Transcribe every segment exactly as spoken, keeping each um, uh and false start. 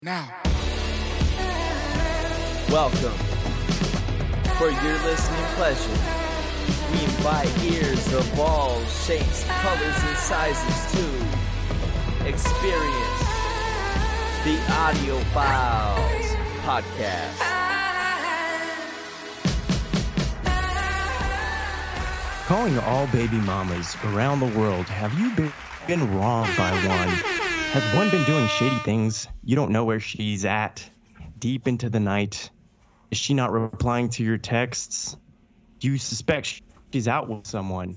Now. Welcome. For your listening pleasure, we invite ears of all shapes, colors, and sizes to experience the Audio Files podcast. Calling all baby mamas around the world, have you been, been wronged by one? Has one been doing shady things? You don't know where she's at. Deep into the night. Is she not replying to your texts? Do you suspect she's out with someone?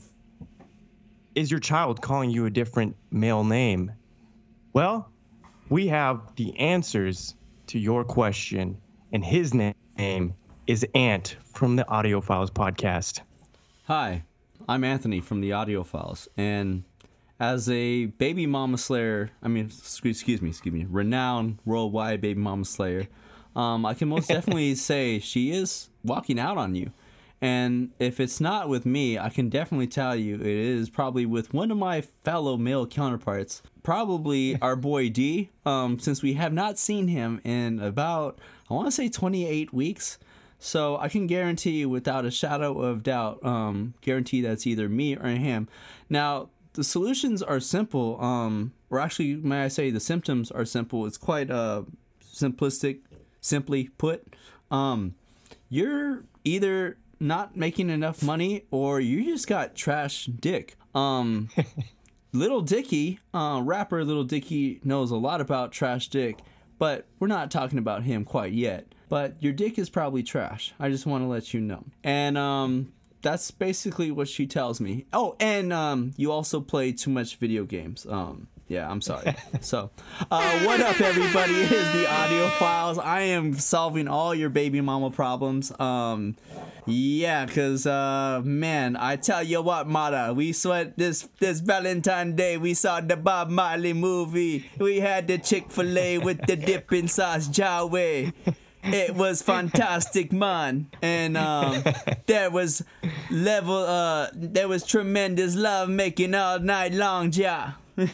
Is your child calling you a different male name? Well, we have the answers to your question, and his name is Ant from the Audio Files podcast. Hi, I'm Anthony from the Audio Files, and as a baby mama slayer, I mean, excuse me, excuse me, renowned worldwide baby mama slayer, um, I can most definitely say she is walking out on you. And if it's not with me, I can definitely tell you it is probably with one of my fellow male counterparts, probably our boy D, um, since we have not seen him in about, I want to say twenty-eight weeks. So I can guarantee you without a shadow of doubt, um, guarantee that's either me or him. Now, the solutions are simple, um, or actually, may I say, the symptoms are simple. It's quite uh, simplistic, simply put. Um, you're either not making enough money or you just got trash dick. Um, Little Dicky, uh, rapper Little Dicky knows a lot about trash dick, but we're not talking about him quite yet. But your dick is probably trash. I just want to let you know. And, um... that's basically what she tells me. Oh, and um, you also play too much video games. Um, yeah, I'm sorry. So, uh, what up, everybody? It is the Audio Files. I am solving all your baby mama problems. Um, yeah, cause uh, man, I tell you what, Mata, we sweat this this Valentine's Day. We saw the Bob Marley movie. We had the Chick-fil-A with the dipping sauce, Jawa. It was fantastic, man, and um, there was level, uh, there was tremendous love making all night long, ja.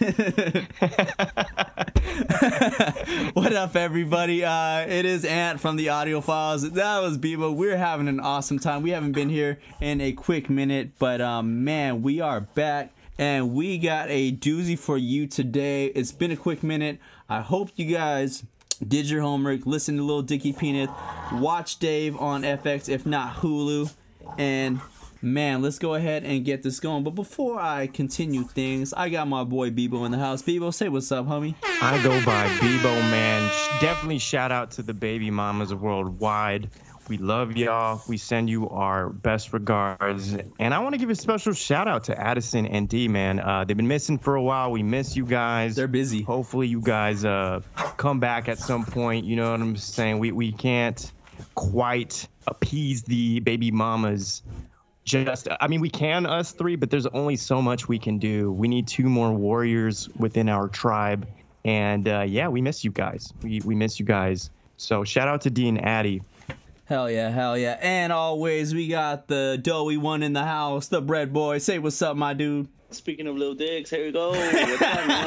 What up, everybody? Uh, it is Ant from the Audio Files. That was Bebo. We're having an awesome time. We haven't been here in a quick minute, but um, man, we are back. And we got a doozy for you today. It's been a quick minute. I hope you guys did your homework, listen to Lil Dicky Peanut, watch Dave on F X, if not Hulu, and man, let's go ahead and get this going. But before I continue things, I got my boy Bebo in the house. Bebo, say what's up, homie. I go by Bebo, man. Definitely shout out to the baby mamas worldwide. We love y'all. We send you our best regards. And I want to give a special shout out to Addison and D, man. Uh, they've been missing for a while. We miss you guys. They're busy. Hopefully you guys uh, come back at some point. You know what I'm saying? We, we can't quite appease the baby mamas. Just, I mean, we can, us three, but there's only so much we can do. We need two more warriors within our tribe. And uh, yeah, we miss you guys. We, we miss you guys. So shout out to D and Addie. Hell yeah, hell yeah. And always, we got the doughy one in the house, the bread boy. Say what's up, my dude. Speaking of little dicks, here we go. What's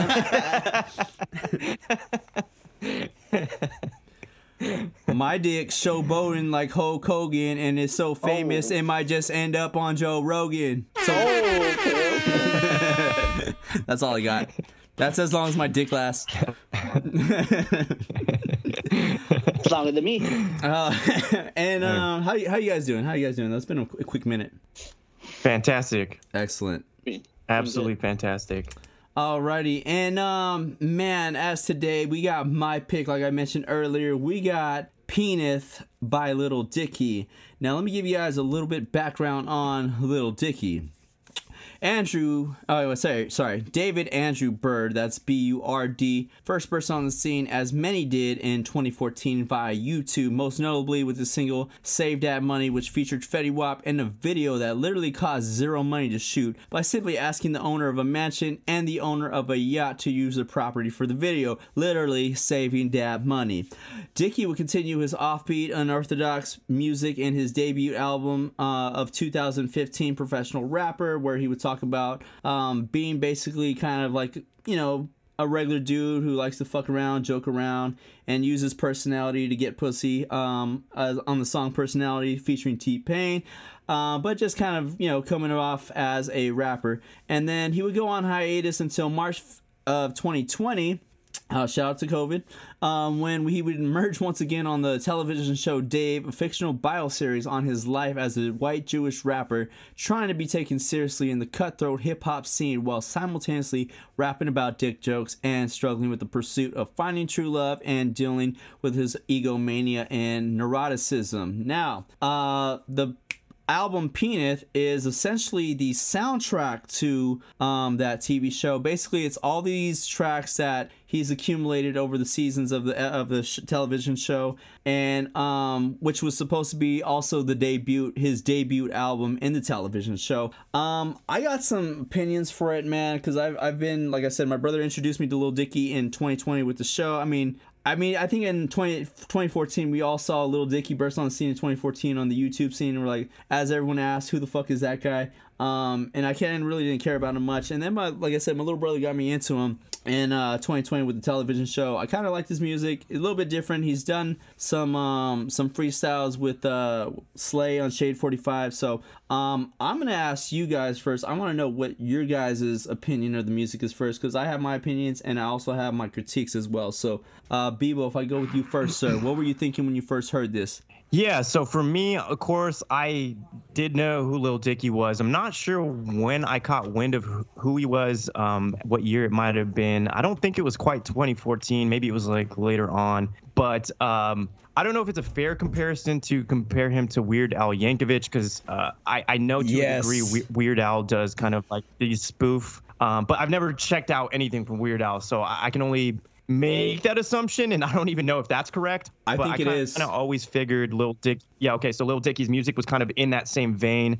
up, man? My dick showboating like Hulk Hogan, and it's so famous, oh. It might just end up on Joe Rogan. So, oh, okay, okay. That's all I got. That's as long as my dick lasts. It's longer than me. Uh, and um, how how you guys doing? How you guys doing? That's been a, a quick minute. Fantastic. Excellent. Absolutely fantastic. Alrighty, and um, man, as today we got my pick, like I mentioned earlier, we got Peanut by Little Dicky. Now let me give you guys a little bit background on Little Dicky. Andrew, oh, sorry, sorry, David Andrew Bird, that's B U R D, first person on the scene, as many did in twenty fourteen via YouTube, most notably with the single Save That Money, which featured Fetty Wap in a video that literally cost zero money to shoot by simply asking the owner of a mansion and the owner of a yacht to use the property for the video, literally saving that money. Dicky would continue his offbeat, unorthodox music in his debut album uh, of two thousand fifteen, Professional Rapper, where he would talk about um, being basically kind of like, you know, a regular dude who likes to fuck around, joke around, and use his personality to get pussy. Um, uh, on the song "Personality" featuring T-Pain, uh, but just kind of you know coming off as a rapper. And then he would go on hiatus until March of twenty twenty. Uh, shout out to COVID, um, when he would emerge once again on the television show Dave, a fictional bioseries on his life as a white Jewish rapper trying to be taken seriously in the cutthroat hip-hop scene while simultaneously rapping about dick jokes and struggling with the pursuit of finding true love and dealing with his egomania and neuroticism. Now, uh, the album Peanut is essentially the soundtrack to um, that T V show. Basically, it's all these tracks that he's accumulated over the seasons of the of the sh- television show, and um, which was supposed to be also the debut, his debut album in the television show. Um, I got some opinions for it, man, because I've I've been, like I said, my brother introduced me to Lil Dicky in twenty twenty with the show. I mean. I mean, I think in twenty, twenty fourteen, we all saw Lil Dicky burst on the scene in twenty fourteen on the YouTube scene. And we're like, as everyone asked, who the fuck is that guy? Um, and I can't really didn't care about him much. And then, my, like I said, my little brother got me into him in uh, twenty twenty with the television show. I kind of liked his music. A little bit different. He's done some um, some freestyles with uh, Slay on Shade forty-five. So um, I'm going to ask you guys first. I want to know what your guys' opinion of the music is first, because I have my opinions and I also have my critiques as well. So, uh, Bebo, if I go with you first, sir, what were you thinking when you first heard this? Yeah, so for me, of course, I did know who Lil Dicky was. I'm not sure when I caught wind of who he was, um, what year it might have been. I don't think it was quite twenty fourteen. Maybe it was like later on. But um, I don't know if it's a fair comparison to compare him to Weird Al Yankovic, because uh, I, I know to Yes. a degree We- Weird Al does kind of like these spoof. Um, but I've never checked out anything from Weird Al, so I, I can only make that assumption, and I don't even know if that's correct. I but think I it kinda, is. I always figured Lil Dick. Yeah, okay, so Lil Dicky's music was kind of in that same vein,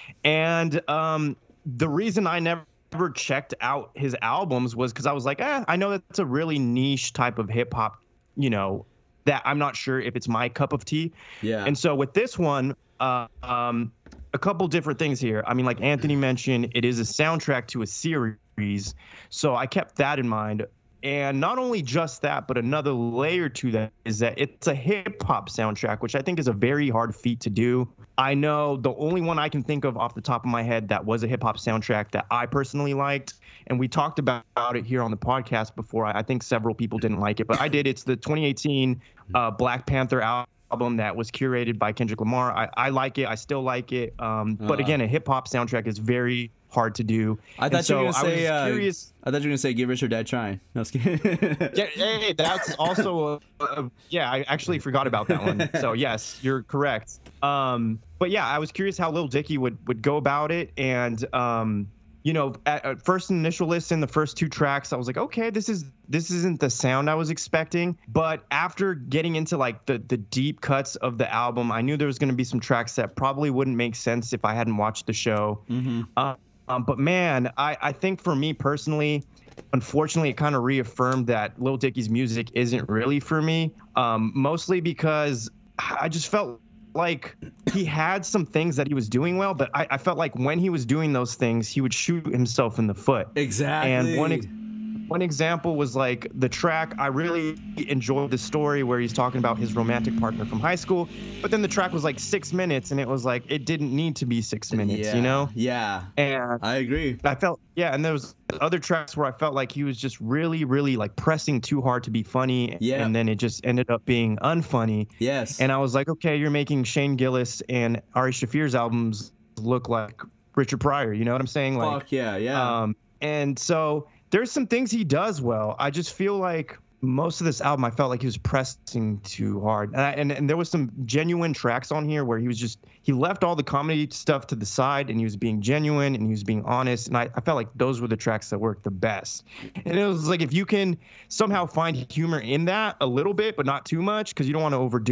and um, the reason I never checked out his albums was because I was like, eh, I know that's a really niche type of hip hop, you know, that I'm not sure if it's my cup of tea. Yeah. And so with this one, uh, um, a couple different things here. I mean, like Anthony mentioned, it is a soundtrack to a series, so I kept that in mind. And not only just that, but another layer to that is that it's a hip-hop soundtrack, which I think is a very hard feat to do. I know the only one I can think of off the top of my head that was a hip-hop soundtrack that I personally liked, and we talked about it here on the podcast before. I think several people didn't like it, but I did. It's the twenty eighteen uh, Black Panther album that was curated by Kendrick Lamar. I, I like it. I still like it. Um, but Uh. again, a hip-hop soundtrack is very hard to do. I And thought you were so gonna say. I was Uh, curious. I thought you were gonna say "Give Rich or Die Trying." No, I was kidding. Yeah, hey, that's also a, a, yeah, I actually forgot about that one. So yes, you're correct. Um, but yeah, I was curious how Lil Dicky would would go about it, and um, you know, at, at first initial listen, the first two tracks, I was like, okay, this is this isn't the sound I was expecting. But after getting into like the the deep cuts of the album, I knew there was going to be some tracks that probably wouldn't make sense if I hadn't watched the show. Mm-hmm. Uh, um, but man, I I think for me personally, unfortunately, it kind of reaffirmed that Lil Dicky's music isn't really for me. Um, mostly because I just felt like he had some things that he was doing well, but I, I felt like when he was doing those things, he would shoot himself in the foot. Exactly. And one ex- one example was like the track. I really enjoyed the story where he's talking about his romantic partner from high school, but then the track was like six minutes, and it was like it didn't need to be six minutes, yeah. you know? Yeah. And I agree. I felt, yeah, and there was other tracks where I felt like he was just really, really like pressing too hard to be funny, Yeah. and then it just ended up being unfunny. Yes. And I was like, okay, you're making Shane Gillis and Ari Shafir's albums look like Richard Pryor. You know what I'm saying? Like, Fuck yeah, yeah. Um, and so there's some things he does well. I just feel like most of this album, I felt like he was pressing too hard. And, I, and and there was some genuine tracks on here where he was just, he left all the comedy stuff to the side, and he was being genuine and he was being honest. And I, I felt like those were the tracks that worked the best. And it was like, if you can somehow find humor in that a little bit, but not too much, because you don't want to overdo it,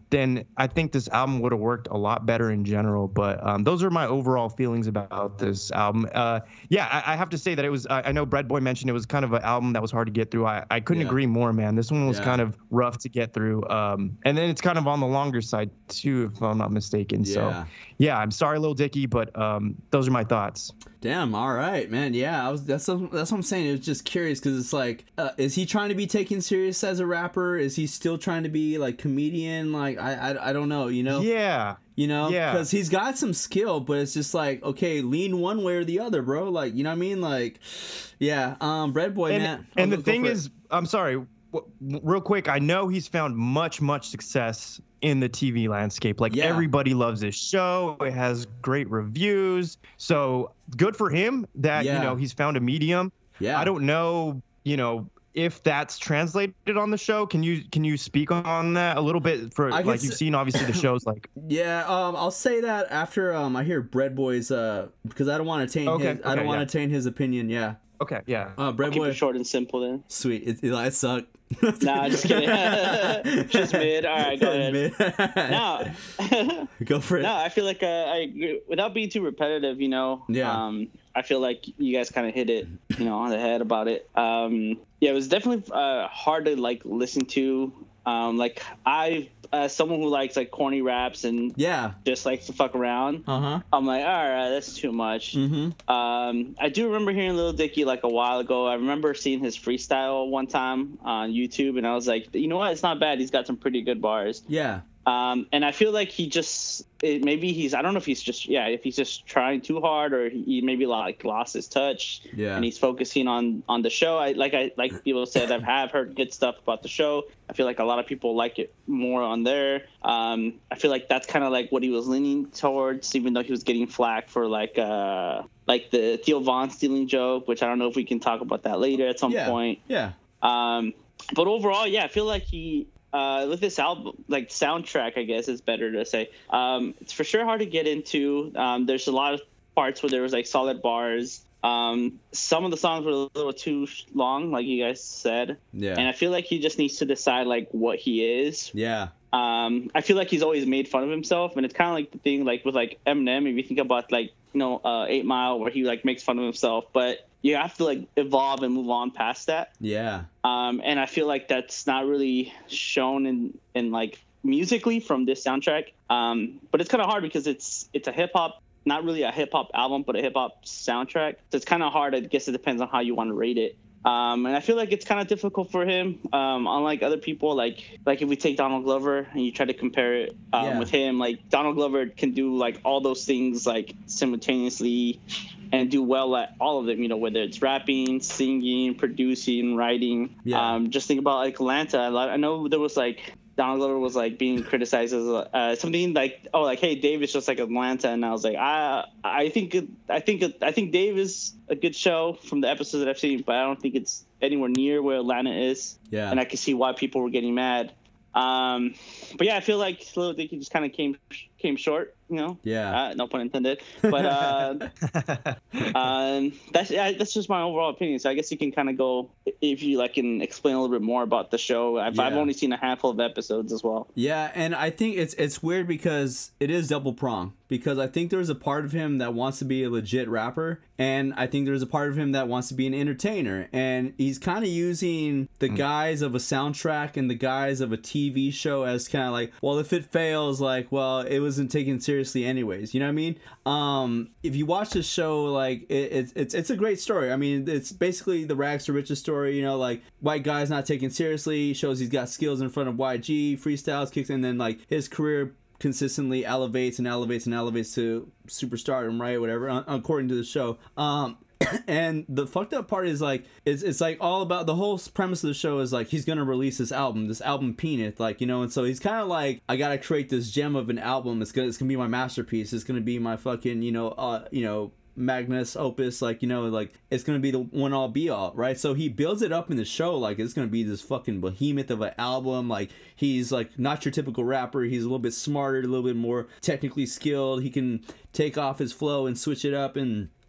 then I think this album would have worked a lot better in general. But um, those are my overall feelings about this album. Uh, yeah, I, I have to say that it was, I, I know Bread Boy mentioned it was kind of an album that was hard to get through. I, I couldn't Yeah. agree more, man. This one was Yeah. kind of rough to get through. Um, and then it's kind of on the longer side too, if I'm not mistaken. Yeah. So yeah, I'm sorry, Lil Dicky, but um, those are my thoughts. Damn. All right, man. Yeah, I was. That's what, that's what I'm saying. It was just curious because it's like, uh, is he trying to be taken serious as a rapper? Is he still trying to be like comedian? Like I, I, I don't know. You know. Yeah. You know, Yeah. because he's got some skill, but it's just like, okay, lean one way or the other, bro. Like, you know what I mean? Like, yeah. Um, Bread Boy, And, man. and I'll the go thing for it. is, I'm sorry, w- w- real quick, I know he's found much, much success in the T V landscape. Like Yeah. everybody loves his show. It has great reviews. So good for him that, Yeah. you know, he's found a medium. yeah, I don't know, you know, if that's translated on the show. Can you can you speak on that a little bit? For I like can you've s- seen obviously the shows like Yeah, um, I'll say that after um, I hear Bread Boy's, uh, because I don't want to taint Okay, his, I don't okay, want yeah. to taint his opinion. Yeah, okay, yeah. uh, Bread Keep Boy, it short and simple then. sweet. It, it, it sucked. Nah, just kidding. Just mid. All right, go ahead. No, Go for it. no, I feel like uh, I agree. Without being too repetitive, you know. Yeah. Um, I feel like you guys kind of hit it, you know, on the head about it. Um, yeah, it was definitely uh, hard to like listen to. Um, like I, uh, someone who likes like corny raps and Yeah. just likes to fuck around. Uh huh. I'm like, all right, that's too much. Mm-hmm. Um, I do remember hearing Lil Dicky like a while ago. I remember seeing his freestyle one time on YouTube, and I was like, you know what? It's not bad. He's got some pretty good bars. Yeah. Um, and I feel like he just it, maybe he's I don't know if he's just yeah if he's just trying too hard or he maybe like lost his touch. Yeah. And he's focusing on on the show. I like I like people said I have heard good stuff about the show. I feel like a lot of people like it more on there. Um, I feel like that's kind of like what he was leaning towards, even though he was getting flack for like uh like the Theo Von stealing joke, which I don't know if we can talk about that later at some Yeah. point. Yeah. Um, but overall, yeah, I feel like he, uh, with this album, like soundtrack, I guess is better to say. Um, it's for sure hard to get into. Um, there's a lot of parts where there was like solid bars. Um, some of the songs were a little too long, like you guys said. Yeah. And I feel like he just needs to decide like what he is. Yeah. Um, I feel like he's always made fun of himself, and it's kind of like the thing like with like Eminem. If you think about like you know uh, Eight Mile, where he like makes fun of himself, but you have to like evolve and move on past that. Yeah. Um, and I feel like that's not really shown in, in like musically from this soundtrack. Um, but it's kind of hard because it's it's a hip hop, not really a hip hop album, but a hip hop soundtrack. So it's kind of hard. I guess it depends on how you want to rate it. Um, and I feel like it's kind of difficult for him. Um, unlike other people, like like if we take Donald Glover and you try to compare it um, Yeah. with him, like Donald Glover can do like all those things like simultaneously and do well at all of them, you know, whether it's rapping, singing, producing, writing. Yeah. Um, just think about like Atlanta. I lo- I know there was like Donald Glover was like being criticized as uh, something like, oh, like, hey, Dave is just like Atlanta, and I was like, I, I think, it, I think, it, I think Dave is a good show from the episodes that I've seen, but I don't think it's anywhere near where Atlanta is. Yeah. And I can see why people were getting mad. Um, but yeah, I feel like Lil Dicky just kind of came came short, you know. Yeah. Uh, no pun intended. But uh, um, that's yeah, that's just my overall opinion. So I guess you can kind of go if you like can explain a little bit more about the show. I've, I've Yeah. only seen a handful of episodes as well. Yeah, and I think it's it's weird because it is double prong. Because I think there's a part of him that wants to be a legit rapper, and I think there's a part of him that wants to be an entertainer. And he's kind of using the guise of a soundtrack and the guise of a T V show as kind of like, well, if it fails, like, well, it wasn't taken seriously anyways. You know what I mean? Um, if you watch this show, like, it, it's it's it's a great story. I mean, it's basically the rags to riches story. You know, like white guy's not taken seriously, shows he's got skills in front of Y G, freestyles, kicks, and then like his career consistently elevates and elevates and elevates to superstardom, right? Whatever, un- according to the show. Um, and the fucked up part is like, it's it's like all about the whole premise of the show is like he's gonna release this album, this album Peanut, like, you know, and so he's kind of like, I gotta create this gem of an album. It's gonna it's gonna be my masterpiece. It's gonna be my fucking, you know, uh, you know. Magnus opus, like, you know, like it's gonna be the one all be all, right? So he builds it up in the show like it's gonna be this fucking behemoth of an album. Like he's like not your typical rapper. He's a little bit smarter, a little bit more technically skilled. He can take off his flow and switch it up and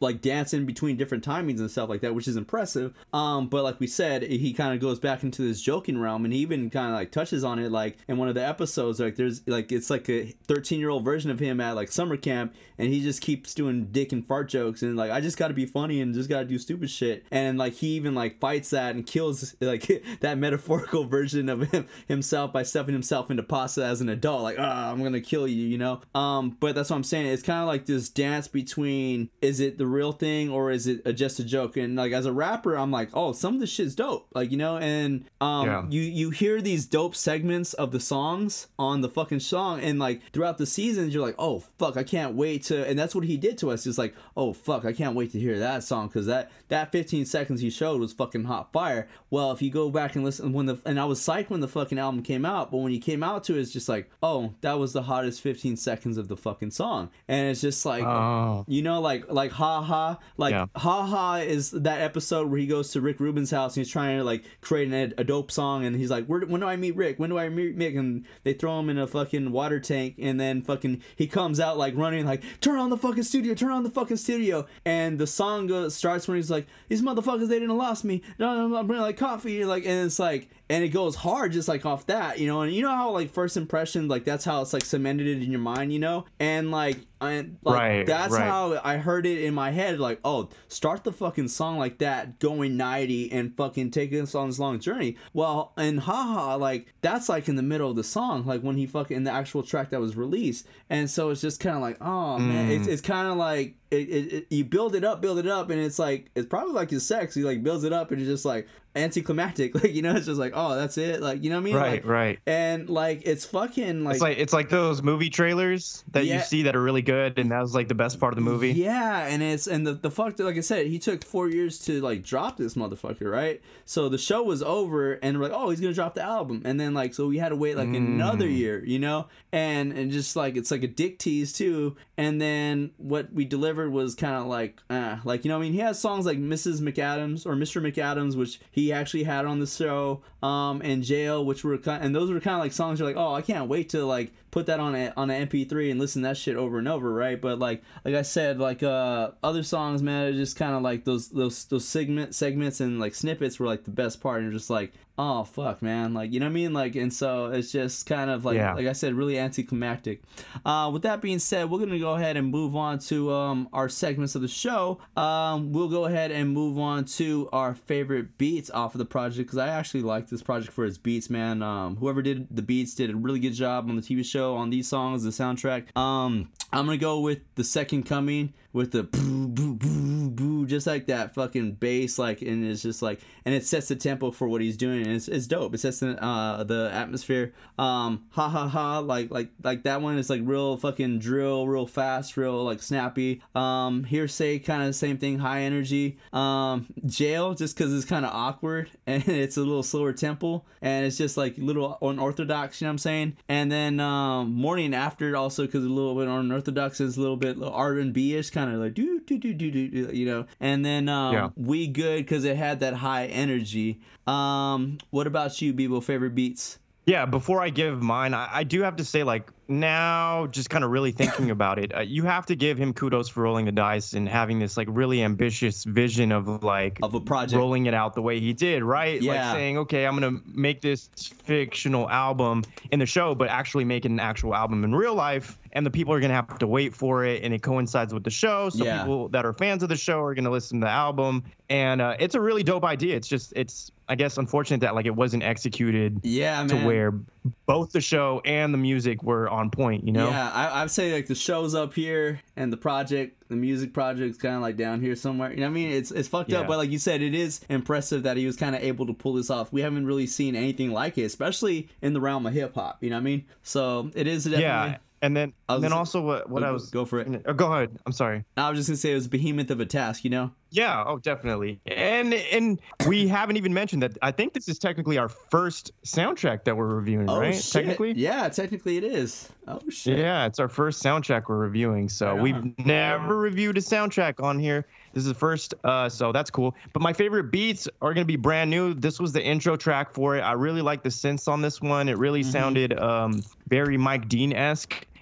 like dancing between different timings and stuff like that, which is impressive. Um, but like we said, he kind of goes back into this joking realm, and he even kind of like touches on it, like in one of the episodes, like there's like it's like a thirteen year old version of him at like summer camp, and he just keeps doing dick and fart jokes, and like I just got to be funny and just got to do stupid shit, and like he even like fights that and kills like that metaphorical version of him himself by stuffing himself into pasta as an adult, like ah, I'm gonna kill you, you know. Um, but that's what I'm saying. It's kind of like this dance between, is it the real thing or is it a, just a joke? And like as a rapper, I'm like, oh, some of this shit's dope, like, you know. And um, yeah. you you hear these dope segments of the songs on the fucking song, and like throughout the seasons, you're like, oh fuck, I can't wait to. And that's what he did to us. It's like, oh fuck, I can't wait to hear that song, because that that fifteen seconds he showed was fucking hot fire. Well, if you go back and listen when the and I was psyched when the fucking album came out, but when he came out to it, it's just like, oh, that was the hottest fifteen seconds of the fucking song. And it's just like, oh. you know, like like Ha Ha, like yeah. Ha Ha is that episode where he goes to Rick Rubin's house and he's trying to like create an, a dope song, and he's like, Where, when do I meet Rick? When do I meet Mick? And they throw him in a fucking water tank, and then fucking he comes out like running, like, turn on the fucking studio, turn on the fucking studio. And the song goes starts when he's like, these motherfuckers, they didn't lost me. No, I'm bringing like coffee, like, and it's like. And it goes hard just like off that, you know. And you know how like first impression, like that's how it's like cemented it in your mind, you know. And like, and like right, that's right. how I heard it in my head. Like, oh, start the fucking song like that, going ninety and fucking taking us on this long journey. Well, and haha, like that's like in the middle of the song, like when he fucking in the actual track that was released. And so it's just kind of like, oh man, mm. it's it's kind of like. It, it, it, you build it up, build it up, and it's like it's probably like his sex. He like builds it up, and it's just like anticlimactic. Like, you know, it's just like, oh, that's it. Like, you know what I mean? Right, like, right. And like it's fucking like it's like it's like those movie trailers that yeah. you see that are really good, and that was like the best part of the movie. Yeah, and it's and the the fuck, like I said, he took four years to like drop this motherfucker, right? So the show was over, and we're like, oh, he's gonna drop the album, and then like so we had to wait like mm. another year, you know, and and just like it's like a dick tease too. And then what we delivered was kind of like. Like, uh, like, you know, I mean, he has songs like Missus McAdams or Mister McAdams, which he actually had on the show, um, and Jail, which were kind, and those were kind of like songs you're like, oh, I can't wait to like put that on a on an M P three and listen to that shit over and over, right? But like, like I said, like uh, other songs, man, are just kind of like those those those segment segments and like snippets were like the best part, and you're just like, oh fuck, man, like, you know what I mean, like, and so it's just kind of like, yeah. like I said, really anticlimactic. Uh, with that being said, we're gonna go ahead and move on to um our segments of the show. Um, we'll go ahead and move on to our favorite beats off of the project, because I actually like this project for its beats, man. Um, whoever did the beats did a really good job on the T V show, on these songs, the soundtrack. Um, I'm gonna go with The Second Coming, with the boo boo boo boo, just like that fucking bass, like, and it's just like, and it sets the tempo for what he's doing, and it's, it's dope. It sets the uh the atmosphere. Um, ha ha ha, like like like that one is like real fucking drill, real fast, real like snappy. Um, Hearsay, kind of the same thing, high energy. Um, Jail, just because it's kind of awkward and it's a little slower tempo, and it's just like little unorthodox, you know what I'm saying? And then um, Morning After, also because a little bit unorthodox, is a little bit R and B ish, kind of like do do do do do, you know. And then um, yeah. We Good, because it had that high energy. Um, what about you, Bebo? Favorite beats? Yeah, before I give mine, I, I do have to say, like, now just kind of really thinking about it, uh, you have to give him kudos for rolling the dice and having this like really ambitious vision of like of a project, rolling it out the way he did, right? Yeah. Like saying, okay, I'm gonna make this fictional album in the show, but actually make an actual album in real life, and the people are gonna have to wait for it, and it coincides with the show, so yeah. people that are fans of the show are gonna listen to the album, and uh, it's a really dope idea. It's just it's I guess unfortunate that like it wasn't executed yeah, to man. where both the show and the music were on point, you know? Yeah, I, I'd say like the show's up here and the project, the music project's kind of like down here somewhere. You know what I mean? It's it's fucked yeah. up, but like you said, it is impressive that he was kind of able to pull this off. We haven't really seen anything like it, especially in the realm of hip hop. You know what I mean? So it is definitely. Yeah. And then, and then also what, what oh, I was go for it. Oh, go ahead. I'm sorry. I was just gonna say it was a behemoth of a task, you know. Yeah. Oh, definitely. And and we haven't even mentioned that. I think this is technically our first soundtrack that we're reviewing, oh, right? Shit. Technically. Yeah, technically it is. Oh shit. Yeah, it's our first soundtrack we're reviewing. So right we've never reviewed a soundtrack on here. This is the first, uh, so that's cool. But my favorite beats are going to be brand new. This was the intro track for it. I really like the synths on this one. It really mm-hmm. sounded um, very Mike Dean-esque.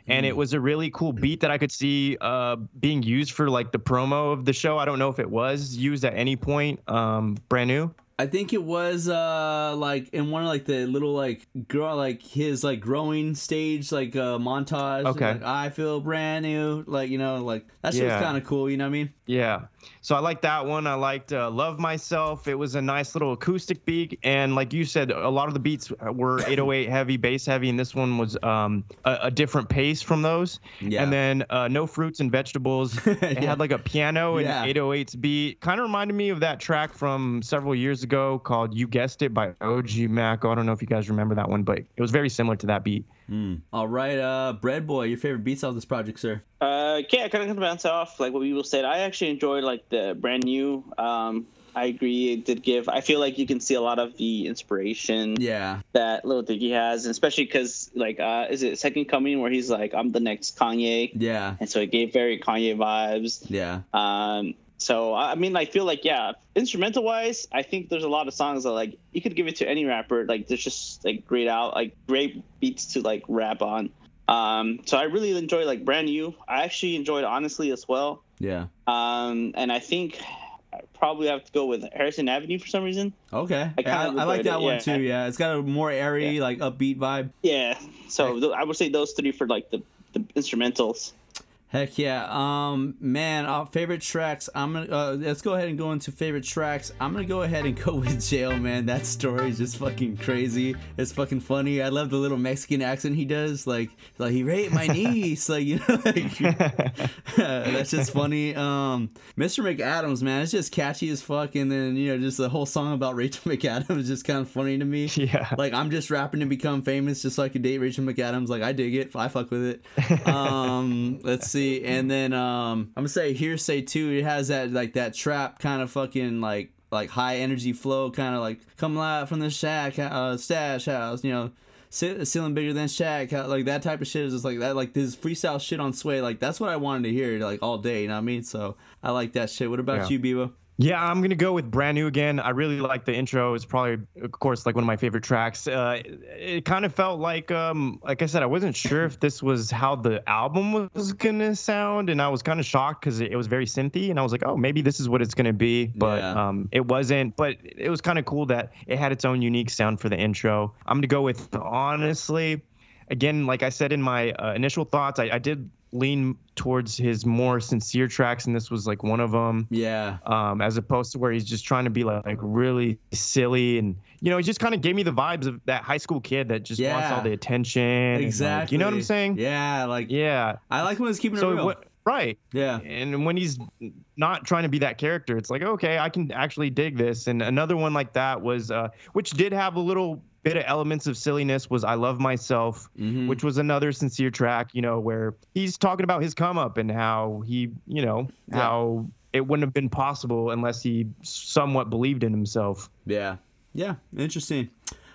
and it was a really cool beat that I could see uh, being used for like the promo of the show. I don't know if it was used at any point. Um, brand new. I think it was uh like in one of like the little like grow like his like growing stage like uh montage. Okay. Like, I feel brand new. Like, you know, like that shit was Yeah. kind of cool. You know what I mean? Yeah. So I liked that one. I liked uh, Love Myself. It was a nice little acoustic beat. And like you said, a lot of the beats were eight oh eight heavy, bass heavy. And this one was um, a, a different pace from those. Yeah. And then uh, No Fruits and Vegetables. It Yeah. had like a piano and Yeah. eight oh eight's beat. Kind of reminded me of that track from several years ago called You Guessed It by O G Mac. I don't know if you guys remember that one, but it was very similar to that beat. Mm. All right, uh, Bread Boy, your favorite beats off this project, sir? Uh, yeah, kind of bounce off like what people said. I actually enjoyed like the brand new. Um, I agree, it did give. I feel like you can see a lot of the inspiration Yeah. that Lil Dicky has, and especially because like, uh, is it Second Coming where he's like, I'm the next Kanye, Yeah. and so it gave very Kanye vibes. Yeah. Um, so I I mean, I feel like yeah, instrumental wise, I think there's a lot of songs that like you could give it to any rapper. Like there's just like great out, like great beats to like rap on. Um, so I really enjoyed like Brand New. I actually enjoyed Honestly as well. Yeah. Um, and I think I probably have to go with Harrison Avenue for some reason. Okay. I I, kinda I, I like enjoyed that it, one yeah. too. Yeah. It's got a more airy, Yeah. like upbeat vibe. Yeah. So th- I would say those three for like the, the instrumentals. Heck yeah. Um, man, uh, favorite tracks. I'm gonna uh, let's go ahead and go into favorite tracks. I'm gonna go ahead and go with Jail, man. That story is just fucking crazy. It's fucking funny. I love the little Mexican accent he does. Like, like he raped my niece. Like, you know, like that's just funny. Um, Mister McAdams, man, it's just catchy as fuck. And then you know, just the whole song about Rachel McAdams is just kind of funny to me. Yeah. Like I'm just rapping to become famous, just so I could date Rachel McAdams. Like I dig it. I fuck with it. Um, let's see. And then um, I'm gonna say Hearsay too. It has that like that trap kind of fucking like like high energy flow, kind of like come live from the shack uh, stash house, you know, ceiling bigger than Shaq, like that type of shit is just like that, like this freestyle shit on Sway. Like that's what I wanted to hear like all day. You know what I mean? So I like that shit. What about Yeah. you, Bebo? Yeah, I'm gonna go with Brand New again. I really like the intro. It's probably, of course, like one of my favorite tracks. Uh, it, it kind of felt like, um, like I said, I wasn't sure if this was how the album was gonna sound, and I was kind of shocked because it, it was very synthy, and I was like, oh, maybe this is what it's gonna be, but Yeah. um, it wasn't. But it was kind of cool that it had its own unique sound for the intro. I'm gonna go with Honestly. Again, like I said in my uh, initial thoughts, I, I did lean towards his more sincere tracks, and this was like one of them. Yeah. Um, as opposed to where he's just trying to be like, like really silly, and you know, he just kind of gave me the vibes of that high school kid that just wants Yeah. all the attention. and, like, Exactly. you know what I'm saying? Yeah. Like Yeah. I like when he's keeping So it real. what? Right. Yeah. And when he's not trying to be that character, it's like, okay, I can actually dig this. And another one like that was, uh, which did have a little bit of elements of silliness, was I Love Myself, Mhm. which was another sincere track, you know, where he's talking about his come up and how he, you know, Yeah. how it wouldn't have been possible unless he somewhat believed in himself. Yeah. Yeah. Interesting.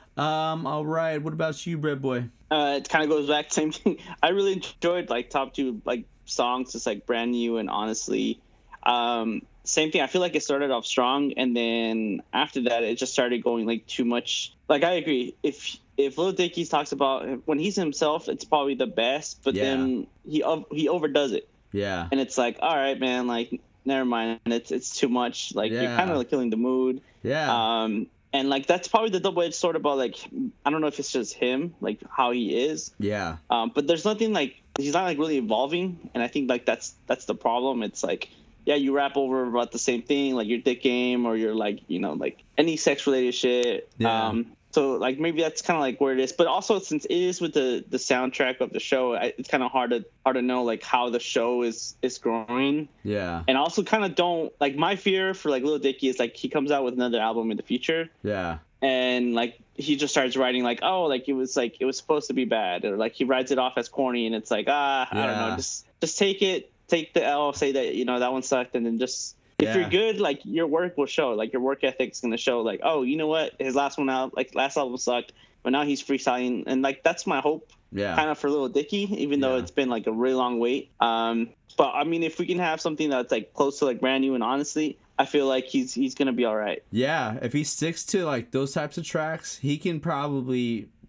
Um. All right. What about you, Bread Boy? Uh, it kind of goes back to same thing. I really enjoyed like top two like songs, just like Brand New and Honestly. Um, same thing. I feel like it started off strong, and then after that, it just started going like too much. Like I agree. If if Lil Dicky talks about when he's himself, it's probably the best. But Yeah. then he ov- he overdoes it, Yeah. and it's like, all right, man, like never mind. It's it's too much. Like you're Yeah. kind of like killing the mood. Yeah. Um, and like that's probably the double edged sword about like I don't know if it's just him, like how he is. yeah. Um, but there's nothing like he's not like really evolving, and I think like that's that's the problem. It's like, yeah, you rap over about the same thing, like your dick game or your like you know like any sex related shit. Yeah. Um, so like maybe that's kind of like where it is. But also since it is with the the soundtrack of the show, I, it's kind of hard to hard to know like how the show is is growing. Yeah. And I also kind of don't like my fear for like Lil Dicky is like he comes out with another album in the future. Yeah. And like he just starts writing like, oh, like it was like it was supposed to be bad, or like he writes it off as corny, and it's like, ah, I don't Yeah. know, just just take it, take the L, say that you know that one sucked, and then just if Yeah. you're good, like your work will show, like your work ethic's gonna show, like, oh, you know what, his last one out, like last album sucked, but now he's freestyling, and like that's my hope, Yeah. kind of for Lil Dicky, even though Yeah. it's been like a really long wait. Um, but I mean, if we can have something that's like close to like Brand New and Honestly, I feel like he's he's gonna be all right. Yeah, if he sticks to like those types of tracks, he can probably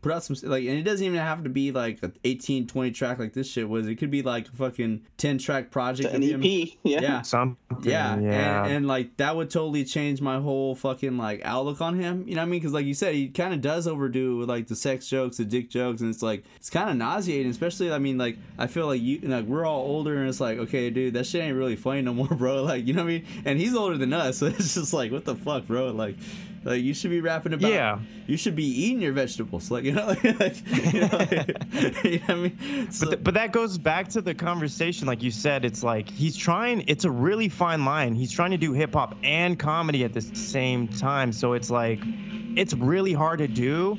put out some like, and it doesn't even have to be like an eighteen, twenty track like this shit was. It could be like a fucking ten track project. An E P, yeah, yeah, something, yeah, yeah. And, and like that would totally change my whole fucking like outlook on him. You know what I mean? Because like you said, he kind of does overdo with like the sex jokes, the dick jokes, and it's like it's kind of nauseating. Especially, I mean, like I feel like you, like we're all older, and it's like, okay, dude, that shit ain't really funny no more, bro. Like, you know what I mean? And he's older than us, so it's just like, what the fuck, bro? Like, like you should be rapping about. Yeah. You should be eating your vegetables, like you know, like, like, you know, like, you know what I mean. So, but th- but that goes back to the conversation, like you said. It's like he's trying. It's a really fine line. He's trying to do hip hop and comedy at the same time. So it's like, it's really hard to do,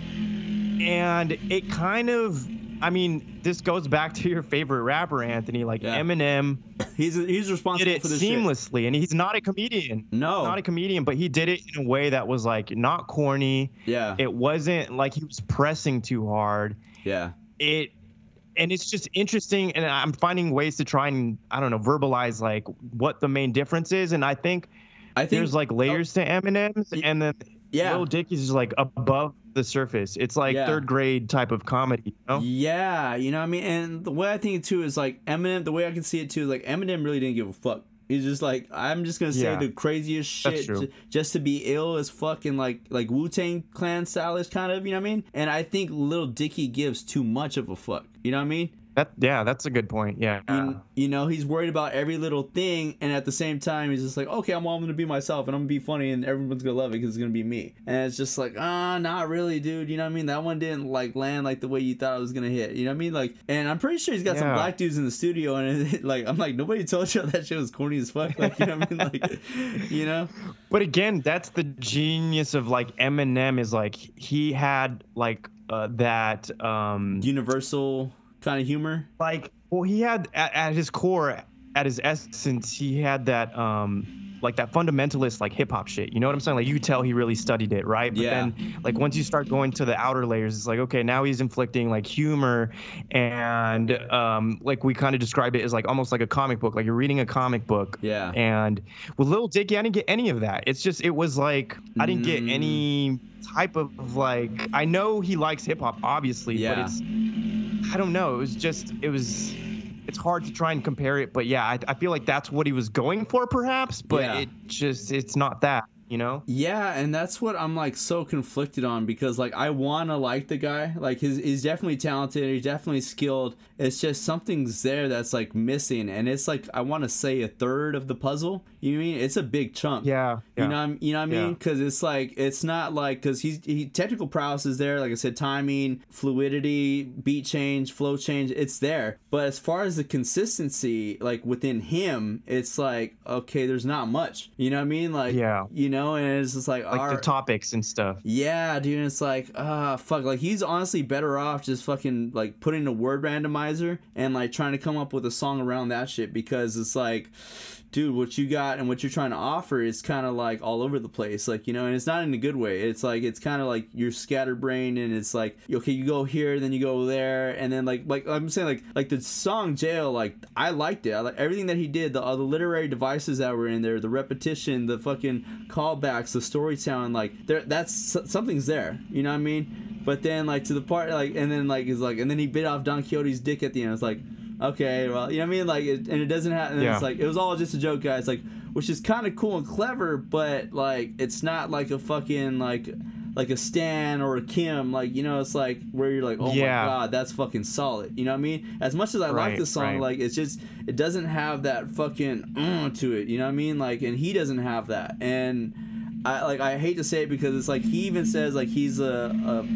and it kind of. I mean, this goes back to your favorite rapper, Anthony. Like yeah. Eminem, he's he's responsible did it for this seamlessly, shit. And he's not a comedian. No, not a comedian, but he did it in a way that was like not corny. Yeah, it wasn't like he was pressing too hard. Yeah, it, and it's just interesting, and I'm finding ways to try and I don't know verbalize like what the main difference is, and I think, I think there's like layers oh, to Eminem's, and then yeah, Lil Dicky's is like above the surface. It's like yeah. third grade type of comedy, you know? Yeah, you know what I mean? And the way I think it too is like Eminem, the way I can see it too is like Eminem really didn't give a fuck. He's just like, I'm just gonna say Yeah. the craziest shit j- just to be ill as fuck and like like Wu-Tang Clan stylish kind of, you know what I mean? And I think Lil Dicky gives too much of a fuck. You know what I mean? That yeah, that's a good point. Yeah. You, you know, he's worried about every little thing, and at the same time, he's just like, okay, I'm all gonna be myself, and I'm gonna be funny, and everyone's gonna love it because it's gonna be me. And it's just like, ah, uh, not really, dude. You know what I mean? That one didn't like land like the way you thought it was gonna hit. You know what I mean? Like, and I'm pretty sure he's got yeah. some black dudes in the studio, and it, like, I'm like, nobody told you that shit was corny as fuck. Like, you know what I mean? Like, you know. But again, that's the genius of like Eminem is like he had like uh, that um universal kind of humor. Like, well, he had at, at his core, at his essence, he had that um like that fundamentalist like hip hop shit. You know what I'm saying? Like you could tell he really studied it, right? But yeah. then like once you start going to the outer layers, it's like, okay, now he's inflicting like humor and um like we kind of described it as like almost like a comic book, like you're reading a comic book. Yeah. And with Lil Dicky, I didn't get any of that. It's just it was like I didn't get any type of like I know he likes hip hop, obviously, yeah. but it's I don't know. It was just, it was, it's hard to try and compare it. But yeah, I, I feel like that's what he was going for, perhaps. But yeah. it just, it's not that, you know? Yeah, and that's what I'm like so conflicted on because like I want to like the guy. Like his, he's definitely talented. He's definitely skilled. It's just something's there that's like missing. And it's like, I want to say a third of the puzzle. You know what I mean? It's a big chunk. Yeah. yeah. You know what I mean? You know what I mean? Yeah. Because it's like, it's not like, because he's, he, technical prowess is there. Like I said, timing, fluidity, beat change, flow change, it's there. But as far as the consistency, like within him, it's like, okay, there's not much. You know what I mean? Like, yeah. you know, and it's just like, like our, the topics and stuff. Yeah, dude. And it's like, ah, uh, fuck. Like he's honestly better off just fucking like putting a word randomizer and like trying to come up with a song around that shit because it's like, dude, what you got and what you're trying to offer is kind of like all over the place, like, you know, and it's not in a good way. It's like it's kind of like you're scatterbrained, and it's like, okay, you go here, then you go there, and then like like I'm saying, like like the song Jail, like I liked it. I like everything that he did, the uh, the literary devices that were in there, the repetition, the fucking callbacks, the storytelling, like there, that's something's there. You know what I mean? But then like to the part like, and then like is like, and then he bit off Don Quixote's dick at the end. It's like, okay, well, you know what I mean? Like, it, and it doesn't happen. Yeah. It's like, it was all just a joke, guys. Like, which is kind of cool and clever, but like, it's not like a fucking like, like a Stan or a Kim. Like, you know, it's like where you're like, oh yeah. my god, that's fucking solid. You know what I mean? As much as I right, like the song, right. like, it's just it doesn't have that fucking mm to it. You know what I mean? Like, and he doesn't have that. And I like I hate to say it because it's like he even says like he's a. a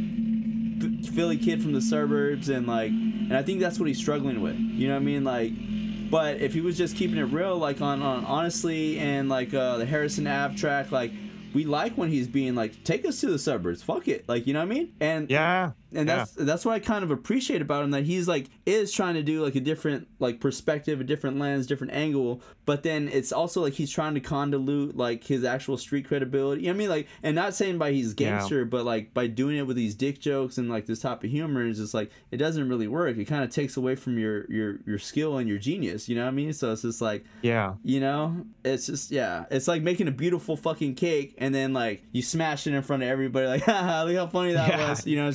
Philly kid from the suburbs, and like, and I think that's what he's struggling with. You know what I mean? Like, but if he was just keeping it real, like on, on Honestly and like uh, the Harrison Ave track, like we like when he's being like, take us to the suburbs, fuck it, like, you know what I mean? And yeah. And that's yeah. that's what I kind of appreciate about him, that he's like is trying to do like a different like perspective, a different lens, different angle, but then it's also like he's trying to convolute like his actual street credibility. You know what I mean? Like, and not saying by he's gangster, yeah. but like by doing it with these dick jokes and like this type of humor is just like it doesn't really work. It kind of takes away from your your your skill and your genius. You know what I mean? So it's just like yeah, you know, it's just yeah, it's like making a beautiful fucking cake and then like you smash it in front of everybody, like haha, look how funny that yeah, was. You know, it's just exactly. like.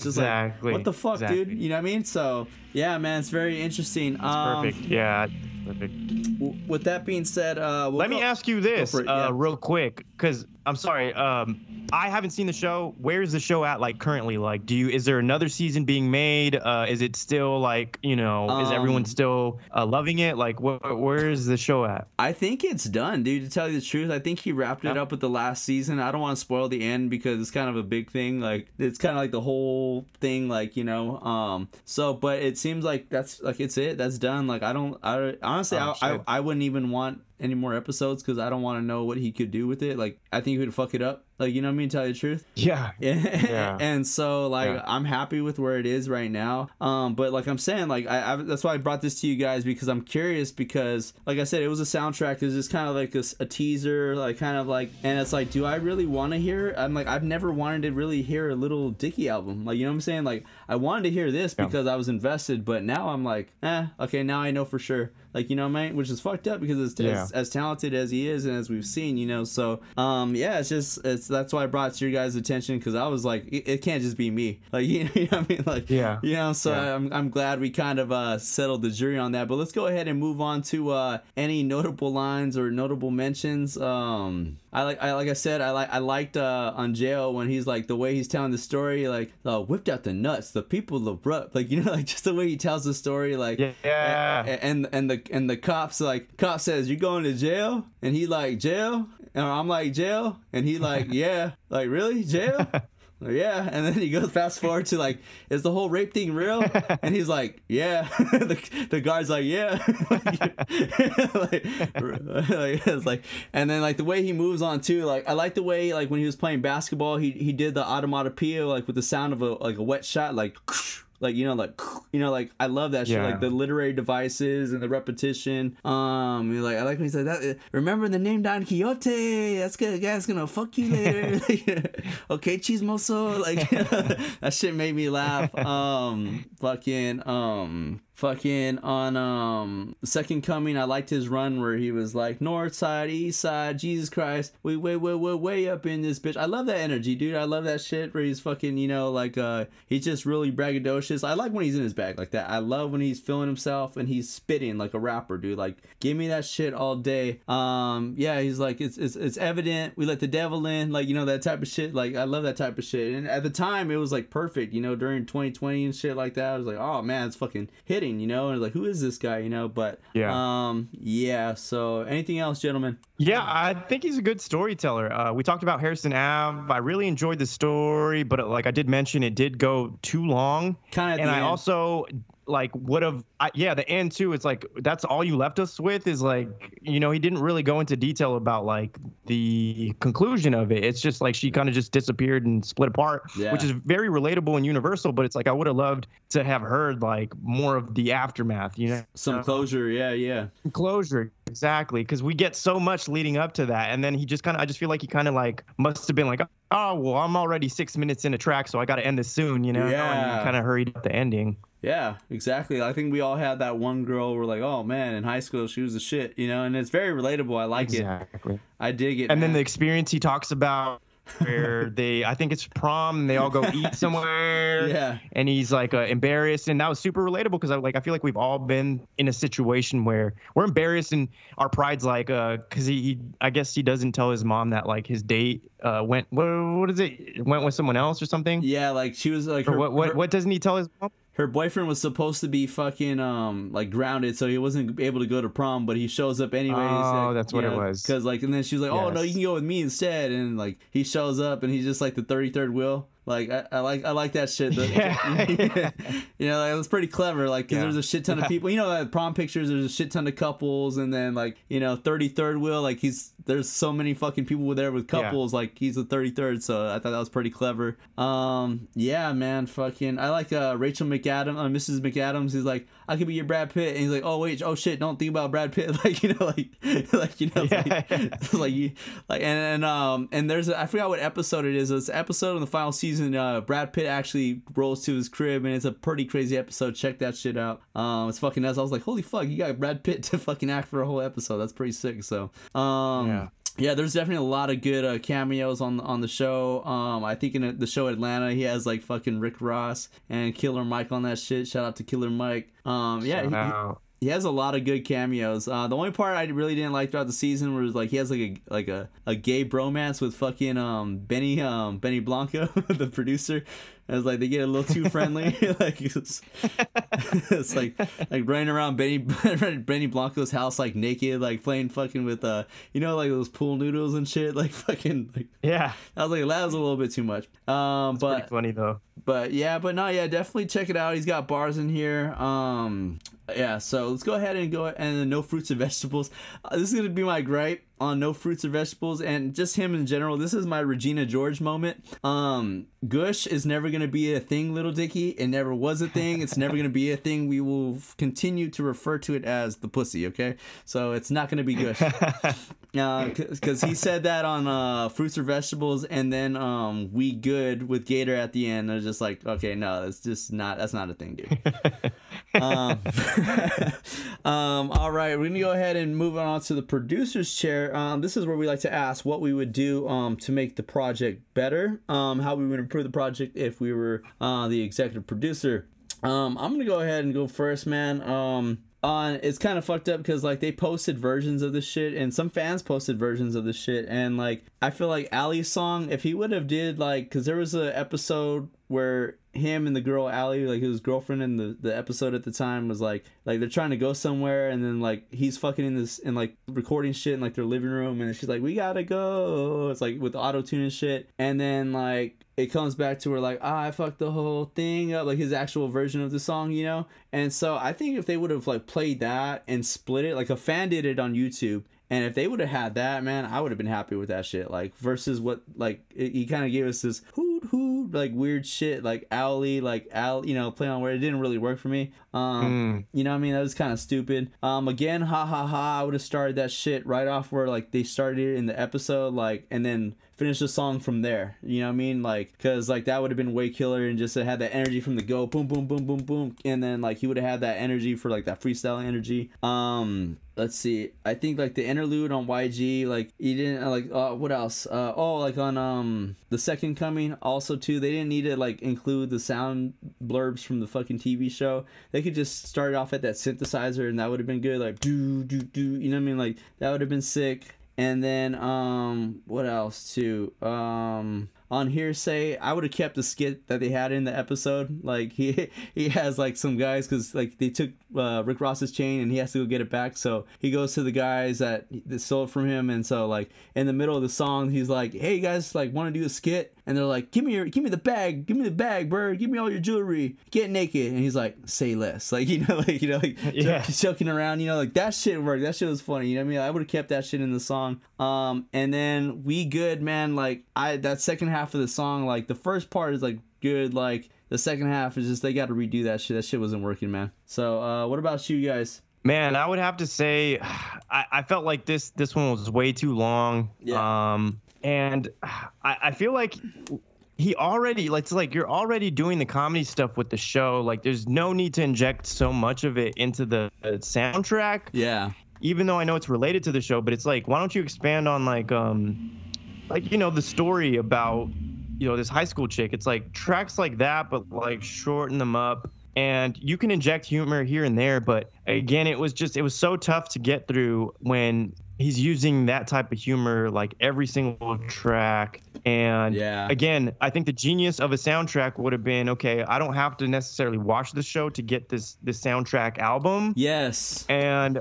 exactly. What the fuck, exactly. dude? You know what I mean? So yeah, man, it's very interesting. It's um, perfect. Yeah, perfect. w- with that being said, uh, we'll Let go- me ask you this for it, uh, yeah. real quick, because I'm sorry, um, I haven't seen the show. Where's the show at, like, currently? Like, do you? Is there another season being made? Uh, is it still like, you know? Is everyone Um, still uh, loving it? Like, wh- where is the show at? I think it's done, dude. To tell you the truth, I think he wrapped it Yeah. up with the last season. I don't want to spoil the end because it's kind of a big thing. Like it's kind of like the whole thing, like you know. Um. So, but it seems like that's like it's it. That's done. Like I don't. I honestly, Oh, I, I shit. I wouldn't even want any more episodes because I don't want to know what he could do with it. Like I think he would fuck it up. Like you know what I mean? Tell you the truth. Yeah. Yeah. And so like Yeah. I'm happy with where it is right now. Um, but like I'm saying, like I, I that's why I brought this to you guys because I'm curious because like I said, it was a soundtrack. It was just kind of like a, s- a teaser, like kind of like, and it's like, do I really want to hear? it? I'm like, I've never wanted to really hear a Little Dicky album. Like you know what I'm saying? Like I wanted to hear this Yeah. because I was invested, but now I'm like, eh, okay, now I know for sure. Like you know what I mean? Which is fucked up because it's, Yeah. as, as talented as he is and as we've seen, you know. So um, yeah, it's just it's that's why I brought it to your guys' attention because I was like, it, it can't just be me. Like you know, you know what I mean? Like Yeah. you know. So Yeah. I'm I'm glad we kind of uh, settled the jury on that. But let's go ahead and move on to uh, any notable lines or notable mentions. Um, I like I like I said I like I liked uh, on Jail when he's like the way he's telling the story, like uh, whipped out the nuts, the people erupt, like you know, like just the way he tells the story, like Yeah. and and, and the and the cops like cop says you going to jail and he like jail and I'm like jail and he like yeah like really jail. Yeah, and then he goes fast forward to like, is the whole rape thing real? And he's like, yeah. the, the guard's like, yeah. like, like, it's like, and then like the way he moves on too, like I like the way like when he was playing basketball, he he did the automatopoeia like with the sound of a like a wet shot, like. Like you know, like you know, like I love that shit. Yeah. Like the literary devices and the repetition. Um, you know, like I like when he said that. Remember the name Don Quixote? That's good. Guy's gonna fuck you later. Okay, chismoso. Like that shit made me laugh. Um, fucking um. Fucking on um Second Coming, I liked his run where he was like North Side, East Side, Jesus Christ, we way way way way up in this bitch. I love that energy, dude. I love that shit where he's fucking, you know, like uh he's just really braggadocious. I like when he's in his bag like that. I love when he's feeling himself and he's spitting like a rapper, dude. Like give me that shit all day. Um yeah, he's like it's it's it's evident we let the devil in, like you know that type of shit. Like I love that type of shit. And at the time it was like perfect, you know, during twenty twenty and shit like that. I was like, oh man, it's fucking hitting. You know, and like, who is this guy? You know, but Yeah. um, yeah. So, anything else, gentlemen? Yeah, I think he's a good storyteller. Uh, we talked about Harrison Ave. I really enjoyed the story, but uh, like I did mention, it did go too long. Kind of. And I end. also like would have, yeah, the end too. It's like that's all you left us with is like, you know, he didn't really go into detail about like the conclusion of it. It's just like she kind of just disappeared and split apart, Yeah. which is very relatable and universal. But it's like I would have loved to have heard like more of the aftermath, you know, some closure. Yeah, yeah. closure. Exactly, because we get so much leading up to that, and then he just kind of I just feel like he kind of like must have been like, oh well, I'm already six minutes into track, so I got to end this soon, you know. Yeah. And kind of hurried up the ending. Yeah, exactly. I think we all had that one girl where like, oh man, in high school she was the shit, you know, and it's very relatable. I like Exactly. it. I dig it. And then man. the experience he talks about where they I think it's prom and they all go eat somewhere. Yeah. And he's like uh, embarrassed, and that was super relatable because I like I feel like we've all been in a situation where we're embarrassed and our pride's like uh because he, he I guess he doesn't tell his mom that like his date uh went what what is it went with someone else or something. Yeah, like she was like Or her, what what her, what doesn't he tell his mom? her boyfriend was supposed to be fucking um like grounded, so he wasn't able to go to prom, but he shows up anyways. Oh, like, that's what it yeah, was. Because like, and then she was like, "Oh no, Yes. you can go with me instead." And like, he shows up and he's just like the thirty-third wheel. Like I, I like I like that shit. The, Yeah. You know, like, it was pretty clever. Like, cause Yeah. there's a shit ton of people. You know, at prom pictures, there's a shit ton of couples, and then like, you know, thirty-third wheel. Like he's there's so many fucking people there with couples. Yeah. Like he's the thirty-third. So I thought that was pretty clever. Um, yeah, man, fucking. I like uh, Rachel McAdams, uh, Missus McAdams. He's like, I could be your Brad Pitt, and he's like, oh wait, oh shit, don't think about Brad Pitt. Like you know, like like you know, it's Yeah. like, it's like you like and and um and there's a, I forgot what episode it is. It's an episode in the final season. Uh, Brad Pitt actually rolls to his crib, and it's a pretty crazy episode. Check that shit out. Um, it's fucking nuts. I was like, holy fuck, you got Brad Pitt to fucking act for a whole episode. That's pretty sick. So, um, Yeah. Yeah, there's definitely a lot of good uh, cameos on on the show. Um, I think in the show Atlanta, he has like fucking Rick Ross and Killer Mike on that shit. Shout out to Killer Mike. Um, yeah, he, he has a lot of good cameos. Uh, the only part I really didn't like throughout the season was like he has like a like a, a gay bromance with fucking um Benny um Benny Blanco, the producer. And it's like they get a little too friendly. like it's, it's like like running around Benny Benny Blanco's house like naked, like playing fucking with uh you know like those pool noodles and shit. Like fucking like yeah. I was like that was a little bit too much. Um, That's but pretty funny though. But yeah, but no, yeah, definitely check it out. He's got bars in here. Um, yeah, so let's go ahead and go and no fruits or vegetables. Uh, this is gonna be my gripe on no fruits or vegetables and just him in general. This is my Regina George moment. Um, Gush is never gonna be a thing, Little Dicky. It never was a thing. It's never gonna be a thing. We will continue to refer to it as the pussy. Okay, so it's not gonna be Gush. Uh, because he said that on uh, fruits or vegetables, and then um, we good with Gator at the end. I was just like, okay, no, that's just not that's not a thing, dude. um, um, all right, we're gonna go ahead and move on to the producer's chair. Um, this is where we like to ask what we would do um, to make the project better. Um, how we would improve the project if we were uh, the executive producer. Um, I'm gonna go ahead and go first, man. Um, on it's kind of fucked up because like they posted versions of this shit and some fans posted versions of this shit, and like I feel like Ali's song, if he would have did like, because there was a episode where him and the girl Ali, like his girlfriend in the, the episode at the time, was like like they're trying to go somewhere, and then like he's fucking in this and like recording shit in like their living room, and she's like, we gotta go, it's like with auto tune and shit, and then like it comes back to where like, ah, I fucked the whole thing up, like his actual version of the song, you know. And so I think if they would have like played that and split it, like a fan did it on YouTube, and if they would have had that, man, I would have been happy with that shit. Like versus what like it, he kind of gave us this hoot hoot like weird shit like Owly like Al, you know, playing on where it didn't really work for me. Um, mm. You know what I mean? That was kind of stupid. Um, again, ha ha ha. I would have started that shit right off where like they started it in the episode, like, and then finish the song from there. You know what I mean? Like, because like that would have been way killer, and just had that energy from the go, boom boom boom boom boom, and then like he would have had that energy for like that freestyle energy. Um, let's see. I think like the interlude on Y G, like he didn't like uh, what else? Uh, oh, like on um the Second Coming also too. They didn't need to like include the sound blurbs from the fucking T V show. They could just start off at that synthesizer, and that would have been good. Like do do do. You know what I mean? Like that would have been sick. And then um what else too? Um on Hearsay, I would have kept the skit that they had in the episode. Like he he has like some guys, because like they took uh, Rick Ross's chain and he has to go get it back, so he goes to the guys that, that stole it from him, and so like in the middle of the song he's like, hey guys, like want to do a skit? And they're like, give me your give me the bag give me the bag bird, give me all your jewelry, get naked. And he's like, say less. Like, you know, like, you know, like yeah. joking around, you know, like that shit worked. That shit was funny, you know what I mean? I would have kept that shit in the song. Um and then We Good, man, like I that second half of the song, like the first part is like good, like the second half is just they got to redo that shit. That shit wasn't working, man. So uh what about you guys? Man, I would have to say I, I felt like this this one was way too long. Yeah. Um and I, I feel like he already like it's like you're already doing the comedy stuff with the show. Like there's no need to inject so much of it into the soundtrack. Yeah. Even though I know it's related to the show, but it's like, why don't you expand on like um like, you know, the story about, you know, this high school chick. It's like tracks like that, but like shorten them up, and you can inject humor here and there. But again, it was just it was so tough to get through when he's using that type of humor like every single track. And yeah. again, I think the genius of a soundtrack would have been, okay, I don't have to necessarily watch the show to get this this soundtrack album. Yes. And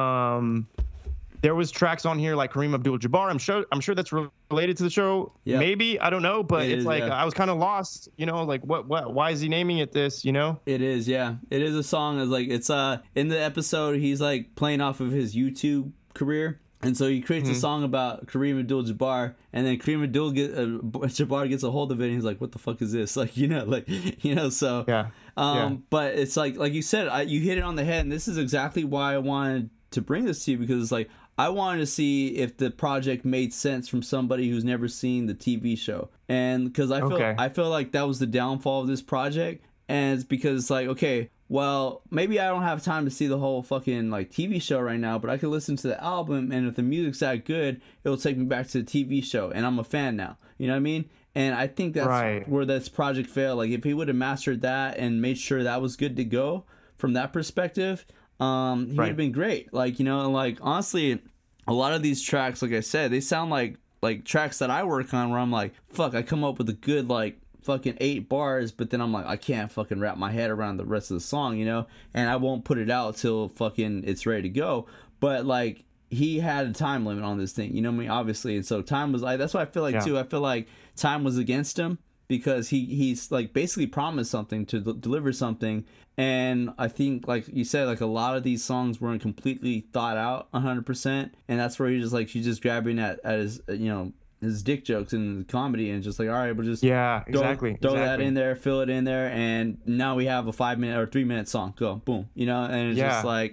um there was tracks on here like Kareem Abdul-Jabbar. I'm sure I'm sure that's related to the show. Yep. Maybe, I don't know, but it it's is, like yeah. I was kind of lost, you know, like what what why is he naming it this, you know? It is, yeah. It is a song that's like it's uh in the episode he's like playing off of his YouTube career. And so he creates mm-hmm. a song about Kareem Abdul-Jabbar, and then Kareem Abdul-Jabbar uh, gets a hold of it, and he's like, "What the fuck is this?" Like, you know, like, you know. So, yeah. Um, yeah. But it's like, like you said, I, you hit it on the head, and this is exactly why I wanted to bring this to you, because it's like I wanted to see if the project made sense from somebody who's never seen the T V show, and because I feel, okay. I feel like that was the downfall of this project, and it's because it's like, okay, well, maybe I don't have time to see the whole fucking like T V show right now, but I could listen to the album, and if the music's that good, it'll take me back to the T V show, and I'm a fan now. You know what I mean? And I think that's Right. where this project failed. Like if he would have mastered that and made sure that was good to go from that perspective, um, he would Right. have been great. Like, you know, like honestly, a lot of these tracks, like I said, they sound like like tracks that I work on where I'm like, fuck, I come up with a good like fucking eight bars, but then I'm like, I can't fucking wrap my head around the rest of the song, you know, and I won't put it out till fucking it's ready to go. But like he had a time limit on this thing, you know what I mean? Obviously, and so time was like, that's what I feel like Yeah. too. I feel like time was against him because he he's like basically promised something to d- deliver something, and I think like you said, like a lot of these songs weren't completely thought out one hundred percent, and that's where he's just like she's just grabbing at at his you know his dick jokes in the comedy, and just like, all right, we'll just Yeah, throw, exactly. throw that exactly. in there, fill it in there, and now we have a five minute or three minute song. Go, boom, you know, and it's Yeah. just like,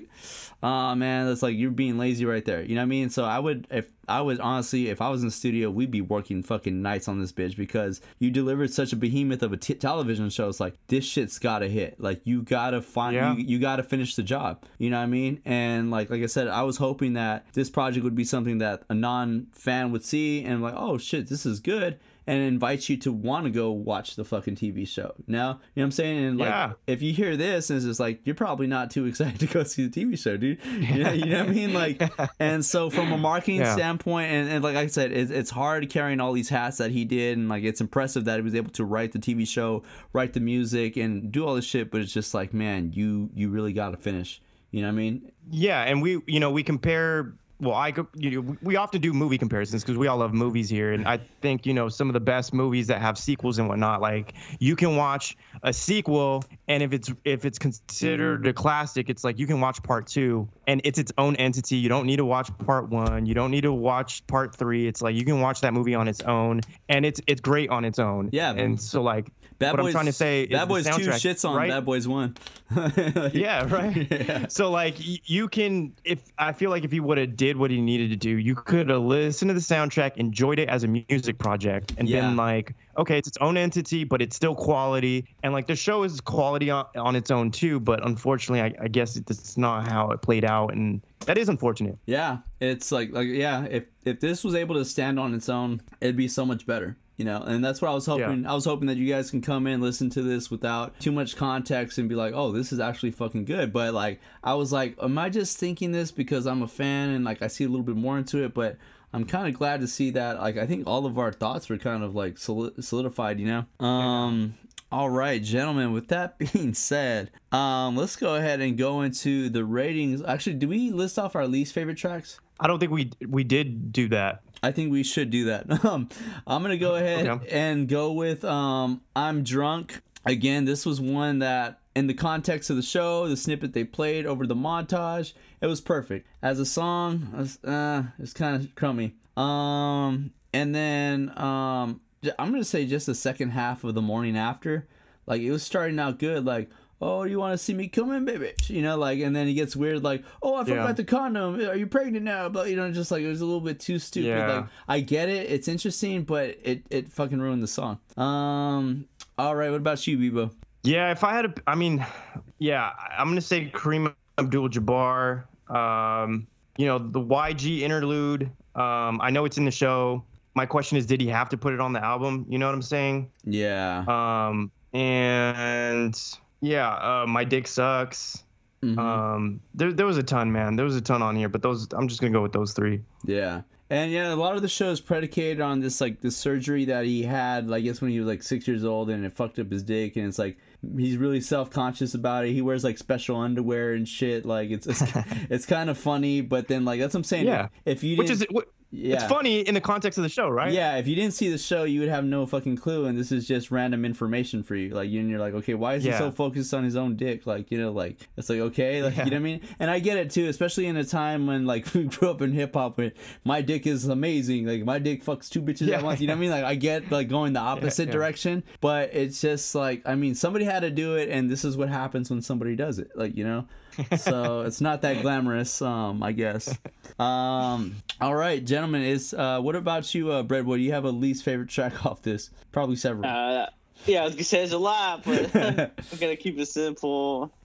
oh man, that's like you're being lazy right there. You know what I mean? So I would, if I would honestly, if I was in the studio, we'd be working fucking nights on this bitch because you delivered such a behemoth of a t- television show. It's like this shit's gotta hit. Like you gotta find, Yeah. you, you gotta finish the job. You know what I mean? And like like I said, I was hoping that this project would be something that a non fan would see and like, oh shit, this is good. And invite you to want to go watch the fucking T V show. Now, you know what I'm saying? And like, Yeah. if you hear this and it's just like, you're probably not too excited to go see the T V show, dude. You know, you know what I mean? Like, and so from a marketing Yeah. standpoint, and, and like I said, it, it's hard carrying all these hats that he did. And like, it's impressive that he was able to write the T V show, write the music, and do all this shit. But it's just like, man, you, you really got to finish. You know what I mean? Yeah, and we, you know, we compare. Well, I, co- you know, we often do movie comparisons because we all love movies here, and I think you know some of the best movies that have sequels and whatnot. Like you can watch a sequel, and if it's if it's considered a classic, it's like you can watch part two, and it's its own entity. You don't need to watch part one. You don't need to watch part three. It's like you can watch that movie on its own, and it's it's great on its own. Yeah, and so like Bad what Boys, I'm trying to say is Bad the Boys two soundtrack, shits on right? Bad Boys one. Like, Yeah, right. Yeah. So like y- you can, if I feel like if he would have did what he needed to do, you could have listened to the soundtrack, enjoyed it as a music project, and Yeah. been like, okay, it's its own entity, but it's still quality. And like the show is quality on, on its own too, but unfortunately, I, I guess it's not how it played out, and that is unfortunate. Yeah, it's like like yeah, if if this was able to stand on its own, it'd be so much better. You know, and that's what I was hoping. Yeah. I was hoping that you guys can come in, listen to this without too much context, and be like, "Oh, this is actually fucking good." But like, I was like, "Am I just thinking this because I'm a fan and like I see a little bit more into it?" But I'm kind of glad to see that. Like, I think all of our thoughts were kind of like soli- solidified. You know. Um. All right, gentlemen. With that being said, um, let's go ahead and go into the ratings. Actually, do we list off our least favorite tracks? I don't think we we did do that. I think we should do that. Um, I'm gonna go ahead Okay. and go with um, "I'm Drunk." Again, this was one that, in the context of the show, the snippet they played over the montage, it was perfect. As a song, it was, uh, it's kind of crummy. Um, and then um, j- I'm gonna say just the second half of "The Morning After." Like it was starting out good, like, "Oh, you want to see me coming, baby?" You know, like, and then it gets weird, like, "Oh, I forgot Yeah. the condom. Are you pregnant now?" But you know, just like it was a little bit too stupid. Yeah. Like, I get it, it's interesting, but it it fucking ruined the song. Um, all right, what about you, Bebo? Yeah, if I had a, I mean, yeah, I'm gonna say Kareem Abdul-Jabbar. Um, you know, the Y G interlude. Um, I know it's in the show. My question is, did he have to put it on the album? You know what I'm saying? Yeah. Um, and yeah, uh, My Dick Sucks. Mhm. Um, there there was a ton, man. There was a ton on here, but those I'm just gonna go with those three. Yeah. And yeah, a lot of the show is predicated on this like this surgery that he had, like, I guess when he was like six years old, and it fucked up his dick, and it's like he's really self conscious about it. He wears like special underwear and shit. Like it's it's, it's kind of funny, but then like that's what I'm saying. Yeah. If, if you Which didn't, is what- yeah. it's funny in the context of the show, right? Yeah, if you didn't see the show, you would have no fucking clue, and this is just random information for you. Like, and you're like, okay, why is he Yeah. so focused on his own dick? Like, you know, like it's like okay, like Yeah. you know what I mean. And I get it too, especially in a time when like we grew up in hip hop, where my dick is amazing. Like my dick fucks two bitches Yeah. at once. You know what I mean? Like I get like going the opposite yeah. direction, but it's just like I mean, somebody had to do it, and this is what happens when somebody does it. Like you know. So it's not that glamorous, um, I guess. Um, all right, gentlemen, is uh, what about you, uh, Breadboy? Do you have a least favorite track off this? Probably several. Uh, yeah, I was gonna say there's a lot, but I'm gonna keep it simple.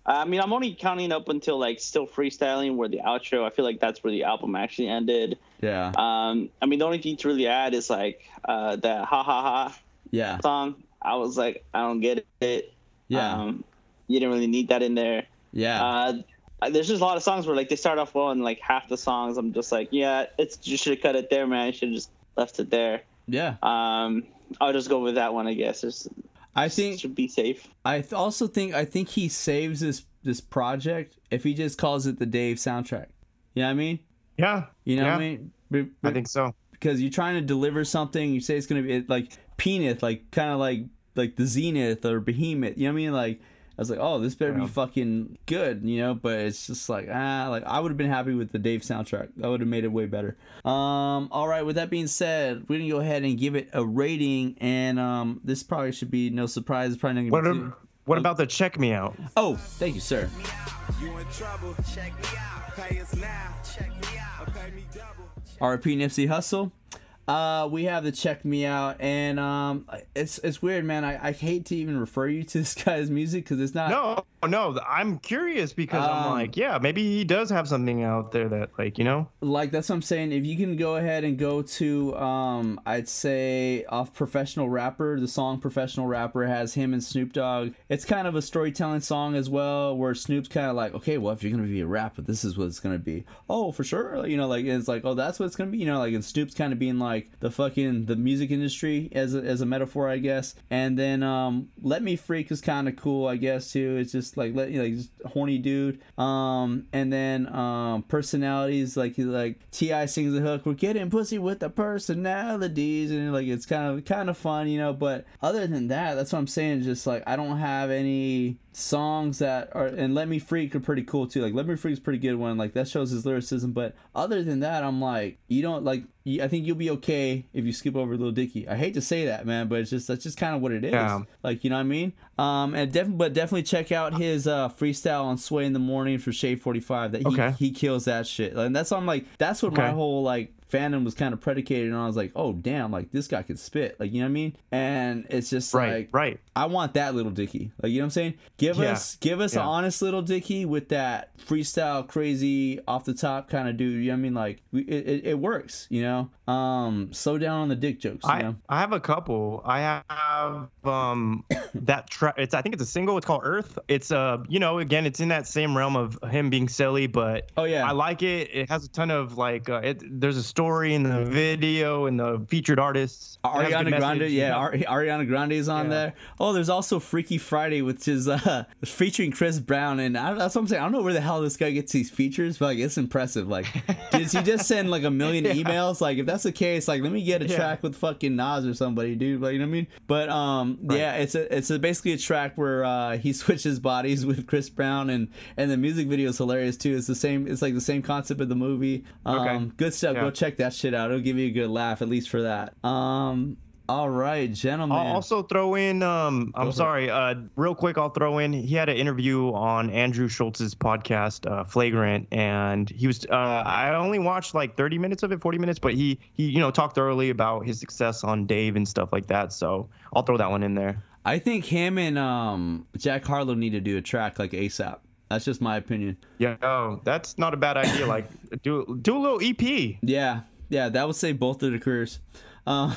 I mean, I'm only counting up until like Still Freestyling, where the outro. I feel like that's where the album actually ended. Yeah. Um, I mean, the only thing to really add is like uh, that "Ha Ha Ha" Yeah. song. I was like, I don't get it. Yeah. Um, you didn't really need that in there. Yeah. Uh, there's just a lot of songs where like they start off well, and like half the songs, I'm just like, yeah, it's you should have cut it there, man. You should have just left it there. Yeah. Um, I'll just go with that one, I guess. It's, I think should be safe. I th- also think I think he saves this this project if he just calls it the Dave soundtrack. You know what I mean? Yeah. You know yeah. what I mean? But, but, I think so. Because you're trying to deliver something, you say it's gonna be like Peanut, like kind of like like the Zenith or Behemoth. You know what I mean? Like I was like, oh, this better Yeah. be fucking good, you know. But it's just like ah, like I would have been happy with the Dave soundtrack. I would have made it way better. Um, all right. With that being said, we're gonna go ahead and give it a rating, and um, this probably should be no surprise. It's probably not What, gonna be a, too- what about the check me out? Oh, thank you, sir. You in trouble? Check me out. Pay us now. Check me out. Or pay me double. R I P Nipsey Hussle. Uh, we have the Check Me Out, and um, it's it's weird, man. I, I hate to even refer you to this guy's music because it's not. No, no, I'm curious because Um, I'm like, yeah, maybe he does have something out there that, like, you know. Like that's what I'm saying. If you can go ahead and go to, um, I'd say off Professional Rapper, the song Professional Rapper has him and Snoop Dogg. It's kind of a storytelling song as well, where Snoop's kind of like, okay, well, if you're gonna be a rapper, this is what it's gonna be. Oh, for sure, you know, like it's like, oh, that's what it's gonna be, you know, like, and Snoop's kind of being like the fucking the music industry as a, as a metaphor, I guess. And then um, Let Me Freak is kind of cool, I guess too. It's just like let you know, like just a horny dude. Um, and then um, personalities like like T I sings the hook. We're getting pussy with the personalities, and like it's kind of kind of fun, you know. But other than that, that's what I'm saying. Just like I don't have any songs that are, and Let Me Freak are pretty cool too. Like Let Me Freak is a pretty good one. Like that shows his lyricism. But other than that, I'm like, you don't like. I think you'll be okay if you skip over Lil Dicky. I hate to say that, man, but it's just that's just kind of what it is. Yeah. Like, you know what I mean? Um, and def- but definitely check out his uh, freestyle on Sway in the Morning for Shade forty-five. That he, Okay. he kills that shit. And that's I'm like that's what my Okay. whole like fandom was kind of predicated on. I was like, oh damn, like this guy can spit. Like, you know what I mean? And it's just Right, like right. I want that Little Dicky. Like, you know what I'm saying? Give Yeah. us give us Yeah. an honest Little Dicky with that freestyle crazy off the top kind of dude. You know what I mean? Like we, it, it, it works, you know? Um slow down on the dick jokes, you I, know? I have a couple. I have um that track. It's I think it's a single. It's called Earth. It's uh you know again it's in that same realm of him being silly, but Oh, yeah. I like it. It has a ton of like uh, it. There's a story in the video and the featured artists. It has a good Ariana Grande, message, yeah, you know? Ari- Ariana Grande is on Yeah. there. Oh, there's also Freaky Friday, which is uh featuring Chris Brown, and I, that's what I'm saying. I don't know where the hell this guy gets these features, but like it's impressive. Like, does he just send like a million emails? Like, if that's the case, like let me get a Yeah. track with fucking Nas or somebody, dude. Like, you know what I mean? But um, yeah, it's a it's a, basically a track where uh he switches bodies with Chris Brown, and and the music video is hilarious too. It's the same. It's like the same concept of the movie. Um, Okay. good stuff. Yeah. Go check that shit out. It'll give you a good laugh, at least for that. Um. All right, gentlemen. I'll also throw in. Um, Go I'm for it. sorry. Uh, real quick, I'll throw in. He had an interview on Andrew Schultz's podcast, uh, Flagrant, and he was. Uh, I only watched like thirty minutes of it, forty minutes, but he he you know talked thoroughly about his success on Dave and stuff like that. So I'll throw that one in there. I think him and um Jack Harlow need to do a track like ASAP. That's just my opinion. Yeah, oh, that's not a bad idea. Like do do a little E P. Yeah, yeah, that would save both of their careers. Um,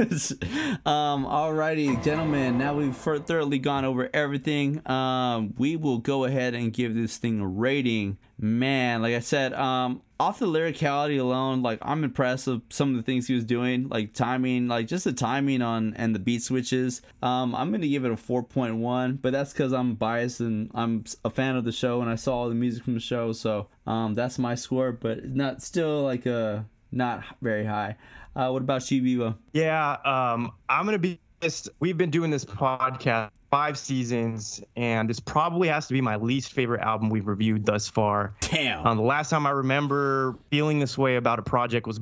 um, alrighty, gentlemen. Now we've thoroughly gone over everything. Um, we will go ahead and give this thing a rating. Man, like I said, um, off the lyricality alone, like I'm impressed with some of the things he was doing, like timing, like just the timing on and the beat switches. Um, I'm gonna give it a four point one, but that's because I'm biased and I'm a fan of the show and I saw all the music from the show, so um, that's my score. But not still like a not very high. Uh, what about you, Vivo? Yeah, um, I'm gonna be honest. We've been doing this podcast five seasons, and this probably has to be my least favorite album we've reviewed thus far. Damn. Um, the last time I remember feeling this way about a project was bef-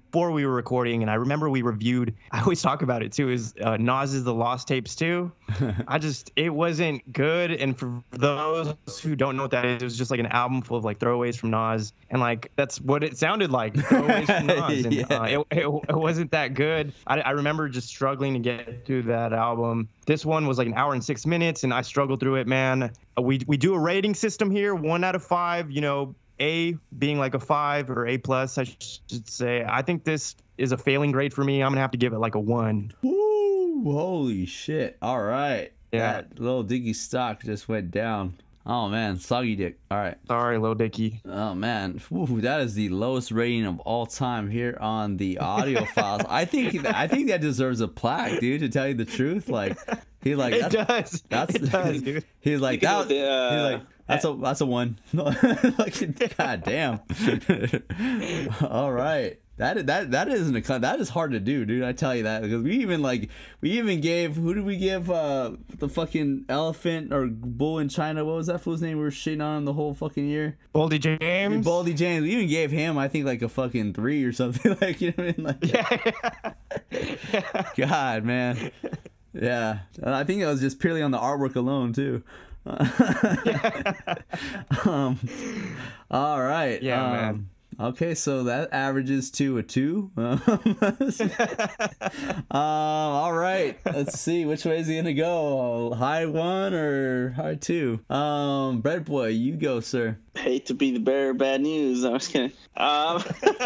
before we were recording, and I remember we reviewed, I always talk about it too, is uh, Nas's The Lost Tapes too. I just, it wasn't good. And for those who don't know what that is, it was just like an album full of like throwaways from Nas. And like, that's what it sounded like, throwaways from Nas. And Yeah. uh, it, it, it wasn't that good. I, I remember just struggling to get through that album. This one was like an hour and six minutes, and I struggled through it, man. Uh, we, we do a rating system here, one out of five, you know, A being like a five or A plus, I should say. I think this is a failing grade for me. I'm gonna have to give it like a one. Woo! Holy shit! All right. Yeah. That little Dicky stock just went down. Oh man, soggy dick. All right. Sorry, Lil Dicky. Oh man, Whew, that is the lowest rating of all time here on the audio files. I think I think that deserves a plaque, dude. To tell you the truth, like he like It that's, does. That's It does, dude. He's like You can that. go with the, uh, he's like that's a that's a one. Like, God damn. All right. That that that isn't a cut. That is hard to do, dude. I tell you that, because we even like we even gave who did we give uh the fucking elephant or bull in China? What was that fool's name we were shitting on him the whole fucking year? Baldy James. Baldy James. We even gave him, I think, like a fucking three or something. Like, you know what I mean? Like, Yeah. God, man. Yeah, and I think it was just purely on the artwork alone too. um, all right. Yeah, um, man. Okay, so that averages to a two. um, all right. Let's see, which way is he gonna go? High one or high two? Um, Bread Boy, you go, sir. Hate to be the bearer of bad news. I'm just kidding. Um,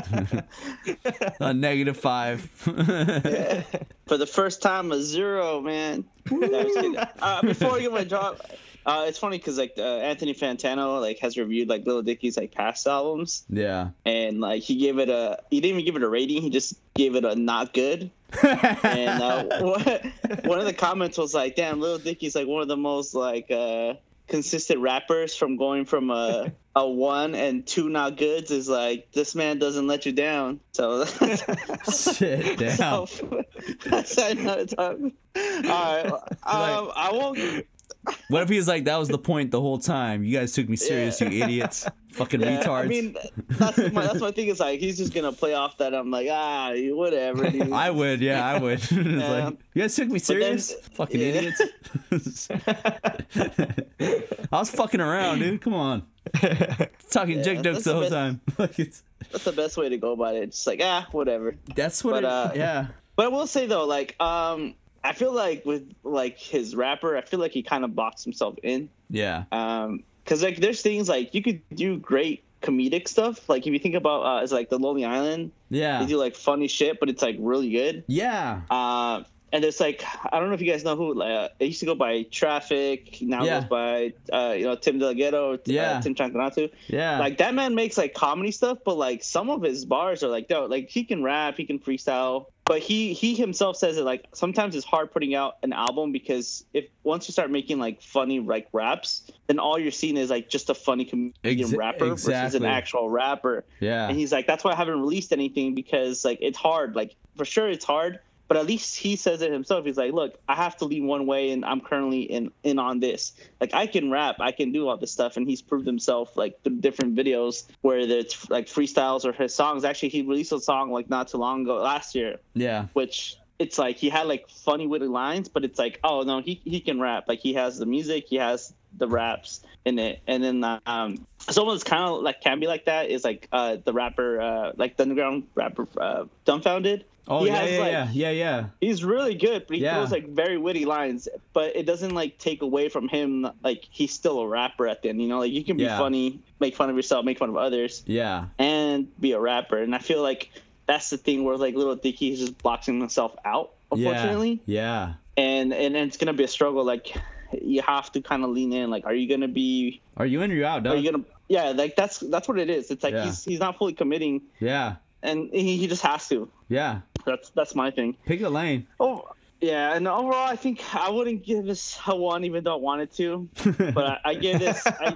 A negative five. for the first time, a zero, man. No, I'm just kidding. Uh, before I get my drop, uh, it's funny because like uh, Anthony Fantano like has reviewed like Lil Dicky's like past albums, Yeah. and like he gave it a he didn't even give it a rating. He just gave it a not good. And uh, one of the comments was like, "Damn, Lil Dicky's like one of the most like uh, consistent rappers from going from a a one and two not goods is like this man doesn't let you down." So Shit, damn. so, that's another time. All right, um, I won't. What if he's like, that was the point the whole time? You guys took me serious, Yeah. you idiots. Fucking Yeah, retards. I mean, that's my that's my thing. Is like he's just gonna play off that. I'm like, ah, whatever. Dude. I would, yeah, I would. It's Yeah. like, you guys took me then- serious? Fucking yeah. idiots. I was fucking around, dude. Come on. Talking Yeah, dick jokes that's the the whole best- time. Like it's That's the best way to go about it. It's like, ah, whatever. that's what But, it, uh, yeah. But I will say though, like, um, I feel like with like his rapper, I feel like he kind of boxed himself in. Yeah. Um, because like there's things like you could do great comedic stuff. Like if you think about uh, it's like the Lonely Island, Yeah. they do like funny shit, but it's like really good. Yeah. Uh, and it's like I don't know if you guys know who. Like, uh, it used to go by Traffic. Now Yeah. it goes by uh, you know Tim Delgado, Yeah. uh, Tim Chantanatu. Yeah. Like that man makes like comedy stuff, but like some of his bars are like, no, like he can rap, he can freestyle, but he he himself says that like sometimes it's hard putting out an album because if once you start making like funny like raps, then all you're seeing is like just a funny comedian Exa- rapper versus exactly. an actual rapper. Yeah. And he's like, that's why I haven't released anything because like it's hard. Like for sure it's hard. But at least he says it himself. He's like, look, I have to lean one way, and I'm currently in, in on this. Like, I can rap. I can do all this stuff. And he's proved himself, like, through different videos, whether it's, like, freestyles or his songs. Actually, he released a song, like, not too long ago, last year, Yeah. which it's like he had, like, funny, witty lines. But it's like, oh, no, he, he can rap. Like, he has the music. He has the raps in it. And then um, someone that's kind of, like, can be like that is, like, uh, the rapper, uh, like, the underground rapper, uh, Dumbfounded. Oh, He yeah, has, yeah, like- yeah. Yeah, yeah. He's really good, but he Yeah. throws like very witty lines. But it doesn't like take away from him. Like he's still a rapper at the end. You know, like you can be Yeah. funny, make fun of yourself, make fun of others, Yeah. and be a rapper. And I feel like that's the thing where like Lil Dicky is just boxing himself out, unfortunately. Yeah. And and it's gonna be a struggle. Like you have to kind of lean in. Like, are you gonna be? Are you in or you out, Are dog? you gonna? Yeah, like that's that's what it is. It's like Yeah. he's he's not fully committing, Yeah. and he, he just has to. Yeah. That's that's my thing. Pick a lane. Oh, yeah, and overall, I think I wouldn't give this a one, even though I wanted to. But I, I gave this, I,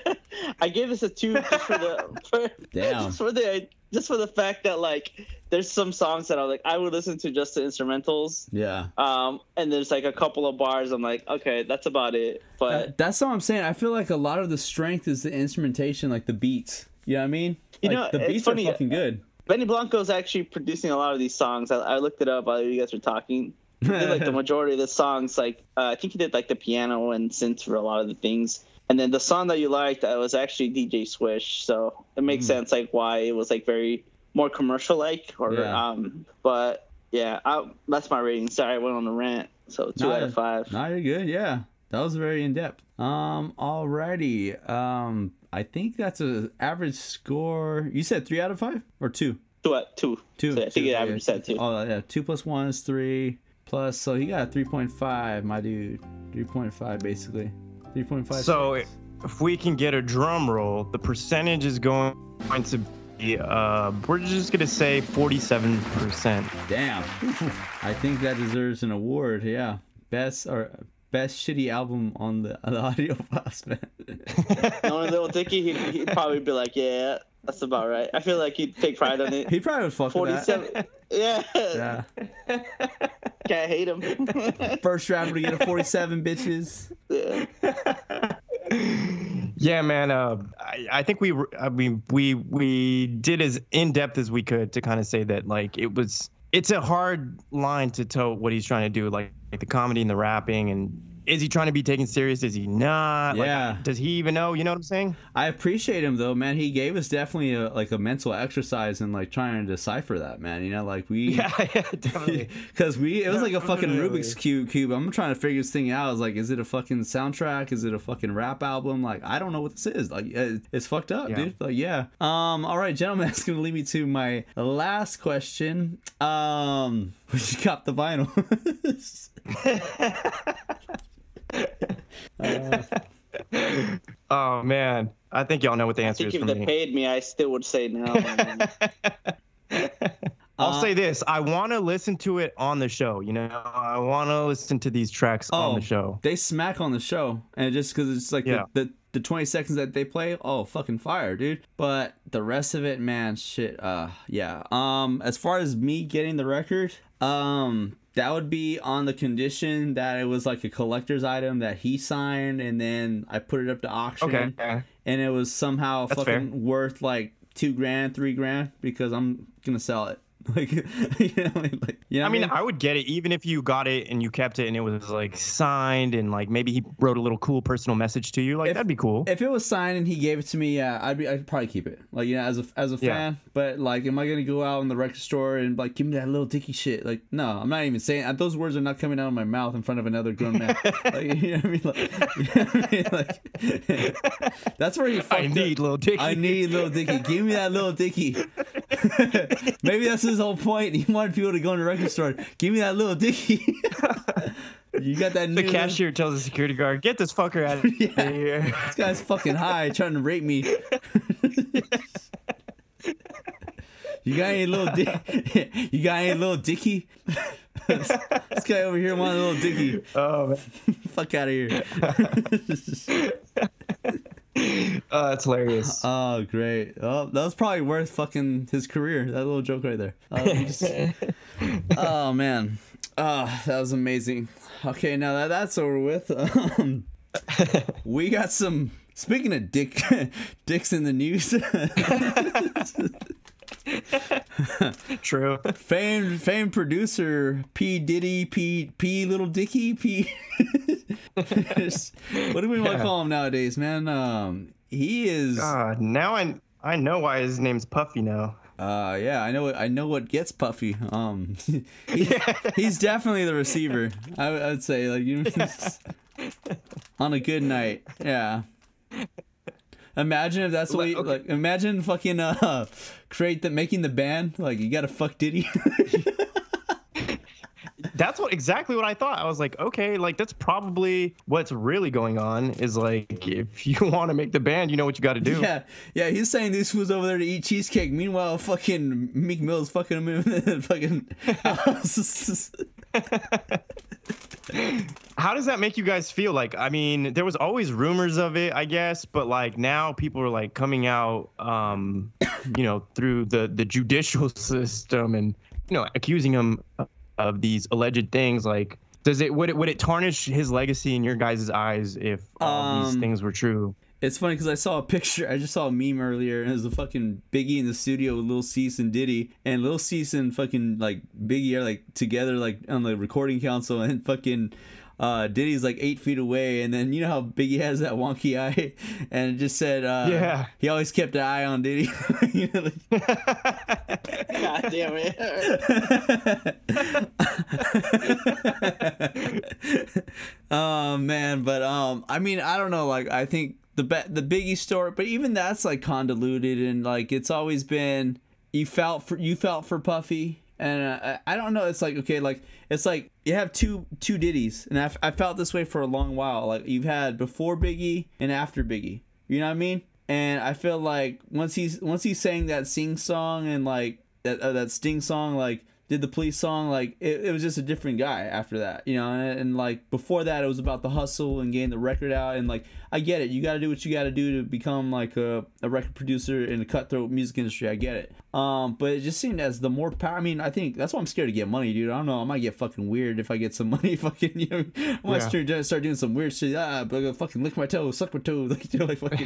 I gave this a two just for the, for, Damn. just for the, just for the fact that like, there's some songs that I like, I would listen to just the instrumentals. Yeah. Um, and there's like a couple of bars I'm like, okay, that's about it. But Uh, that's all I'm saying. I feel like a lot of the strength is the instrumentation, like the beats. You know what I mean? You Like, know, the it's beats funny, are fucking good. Benny Blanco's actually producing a lot of these songs. I, I looked it up while you guys were talking. He did like the majority of the songs. Like uh, I think he did like the piano and synths for a lot of the things. And then the song that you liked uh, was actually D J Swish, so it makes mm. sense like why it was like very more commercial like. Or yeah. um, but yeah, I, that's my rating. Sorry, I went on a rant. So two no, out of five. No, you're good. Yeah, that was very in depth. Um, alrighty. Um, I think that's a average score. You said three out of five or two? Two out two. Two. So I think it average said two. Oh yeah, two plus one is three. Plus, so he got a three point five, my dude. three point five basically. three point five. So if we can get a drum roll, the percentage is going to be, uh, we're just going to say forty-seven percent. Damn. I think that deserves an award, yeah. Best or best shitty album on the, on the audio files, man. Knowing Lil Dicky, he'd, he'd probably be like, yeah, that's about right. I feel like he'd take pride on it. He probably would fuck forty-seven. With that. Yeah. Yeah. Can't hate him. First rapper to get a forty-seven, bitches. Yeah. Yeah, man. Uh, I, I think we, I mean, we we did as in depth as we could to kind of say that like it was. It's a hard line to tell what he's trying to do, like, like the comedy and the rapping, and is he trying to be taken serious? Is he not? Yeah. Like, does he even know? You know what I'm saying? I appreciate him though, man. He gave us definitely a, like a mental exercise in like trying to decipher that, man. You know, like we, yeah, yeah definitely. Because we, it was like a fucking Rubik's cube. Cube. I'm trying to figure this thing out. I was like, is it a fucking soundtrack? Is it a fucking rap album? Like, I don't know what this is. Like, it's fucked up, yeah. dude. Like, yeah. Um. All right, gentlemen, that's gonna lead me to my last question. Um, we got the vinyl. uh, oh man, I think y'all know what the answer I think is if for they me. paid me, I still would say no. I'll uh, say this: I want to listen to it on the show. You know, I want to listen to these tracks oh, on the show. They smack on the show, and just because it's like yeah. the, the the twenty seconds that they play, oh fucking fire, dude. But the rest of it, man, shit. Uh, yeah. Um, as far as me getting the record, um. that would be on the condition that it was like a collector's item that he signed, and then I put it up to auction. Okay. And it was somehow That's fucking fair. worth like two grand, three grand, because I'm gonna sell it. Like, you know, like, you know I mean, what I mean, I would get it even if you got it and you kept it and it was like signed and like maybe he wrote a little cool personal message to you. Like, if, that'd be cool. If it was signed and he gave it to me, yeah, I'd be, I'd probably keep it. Like, you know, as a as a Yeah. fan. But like, am I gonna go out in the record store and like give me that little Dicky shit? Like, no, I'm not even saying those words are not coming out of my mouth in front of another grown man. Like, you know what I mean? Like, you know what I mean? Like, that's where he fucked I need up. little Dicky. I need little Dicky. Give me that little Dicky. Maybe that's his whole point. He wanted people to go in the record store. Give me that little Dicky. You got that The new cashier tells the security guard, "Get this fucker out of Yeah. here." This guy's fucking high trying to rape me. You got any little dick? You got any little Dicky? This guy over here wanted a little Dicky. Oh man. Fuck out of here. Oh, that's hilarious. Oh, great. Oh, that was probably worth fucking his career. That little joke right there. Uh, just... Oh, man. Oh, that was amazing. Okay, now that that's over with, um, we got some... Speaking of dick, dicks in the news. True. Famed, famed producer P. Diddy, P. P. Little Dicky, P. What do we want to Yeah. call him nowadays, man? Um, he is. God, now I I know why his name's Puffy now. Uh, yeah, I know. What, I know what gets Puffy. Um, he's, he's definitely the receiver. I, would- I would say, like, you on a good night. Yeah. Imagine if that's what we, Okay. like. Imagine fucking uh, create the making the band. Like, you gotta fuck Diddy. That's what exactly what I thought. I was like, okay, like that's probably what's really going on. Is like if you want to make the band, you know what you got to do. Yeah, yeah. He's saying these fools over there to eat cheesecake. Meanwhile, fucking Meek Mill's fucking him in the fucking house. How does that make you guys feel? Like, I mean, there was always rumors of it, I guess, but like now people are like coming out, um, you know, through the the judicial system and you know accusing him of these alleged things. Like, does it would it would it tarnish his legacy in your guys' eyes if all Um, these things were true? It's funny because I saw a picture. I just saw a meme earlier, and it was a fucking Biggie in the studio with Lil Cease and Diddy, and Lil Cease and fucking like Biggie are like together, like on the recording council, and fucking uh, Diddy's like eight feet away, and then you know how Biggie has that wonky eye, and it just said, uh, Yeah. he always kept an eye on Diddy. You know, like, God damn it. Oh man, but um, I mean, I don't know. Like, I think the be- the Biggie story, but even that's like convoluted, and like it's always been you felt for you felt for Puffy, and uh, I don't know. It's like okay, like it's like you have two two Diddies, and I I felt this way for a long while. Like you've had before Biggie and after Biggie. You know what I mean? And I feel like once he's once he sang that sing song and like that uh, that Sting song, like did the Police song, like it, it was just a different guy after that, you know. And, and like before that, it was about the hustle and getting the record out. And like I get it, you got to do what you got to do to become like a, a record producer in the cutthroat music industry. I get it. Um, but it just seemed as the more power. I mean, I think that's why I'm scared to get money, dude. I don't know. I might get fucking weird if I get some money. Fucking, you know, I might Yeah. start, start doing some weird shit. Ah, but I'm gonna fucking lick my toes, suck my toes, like you know, like fucking.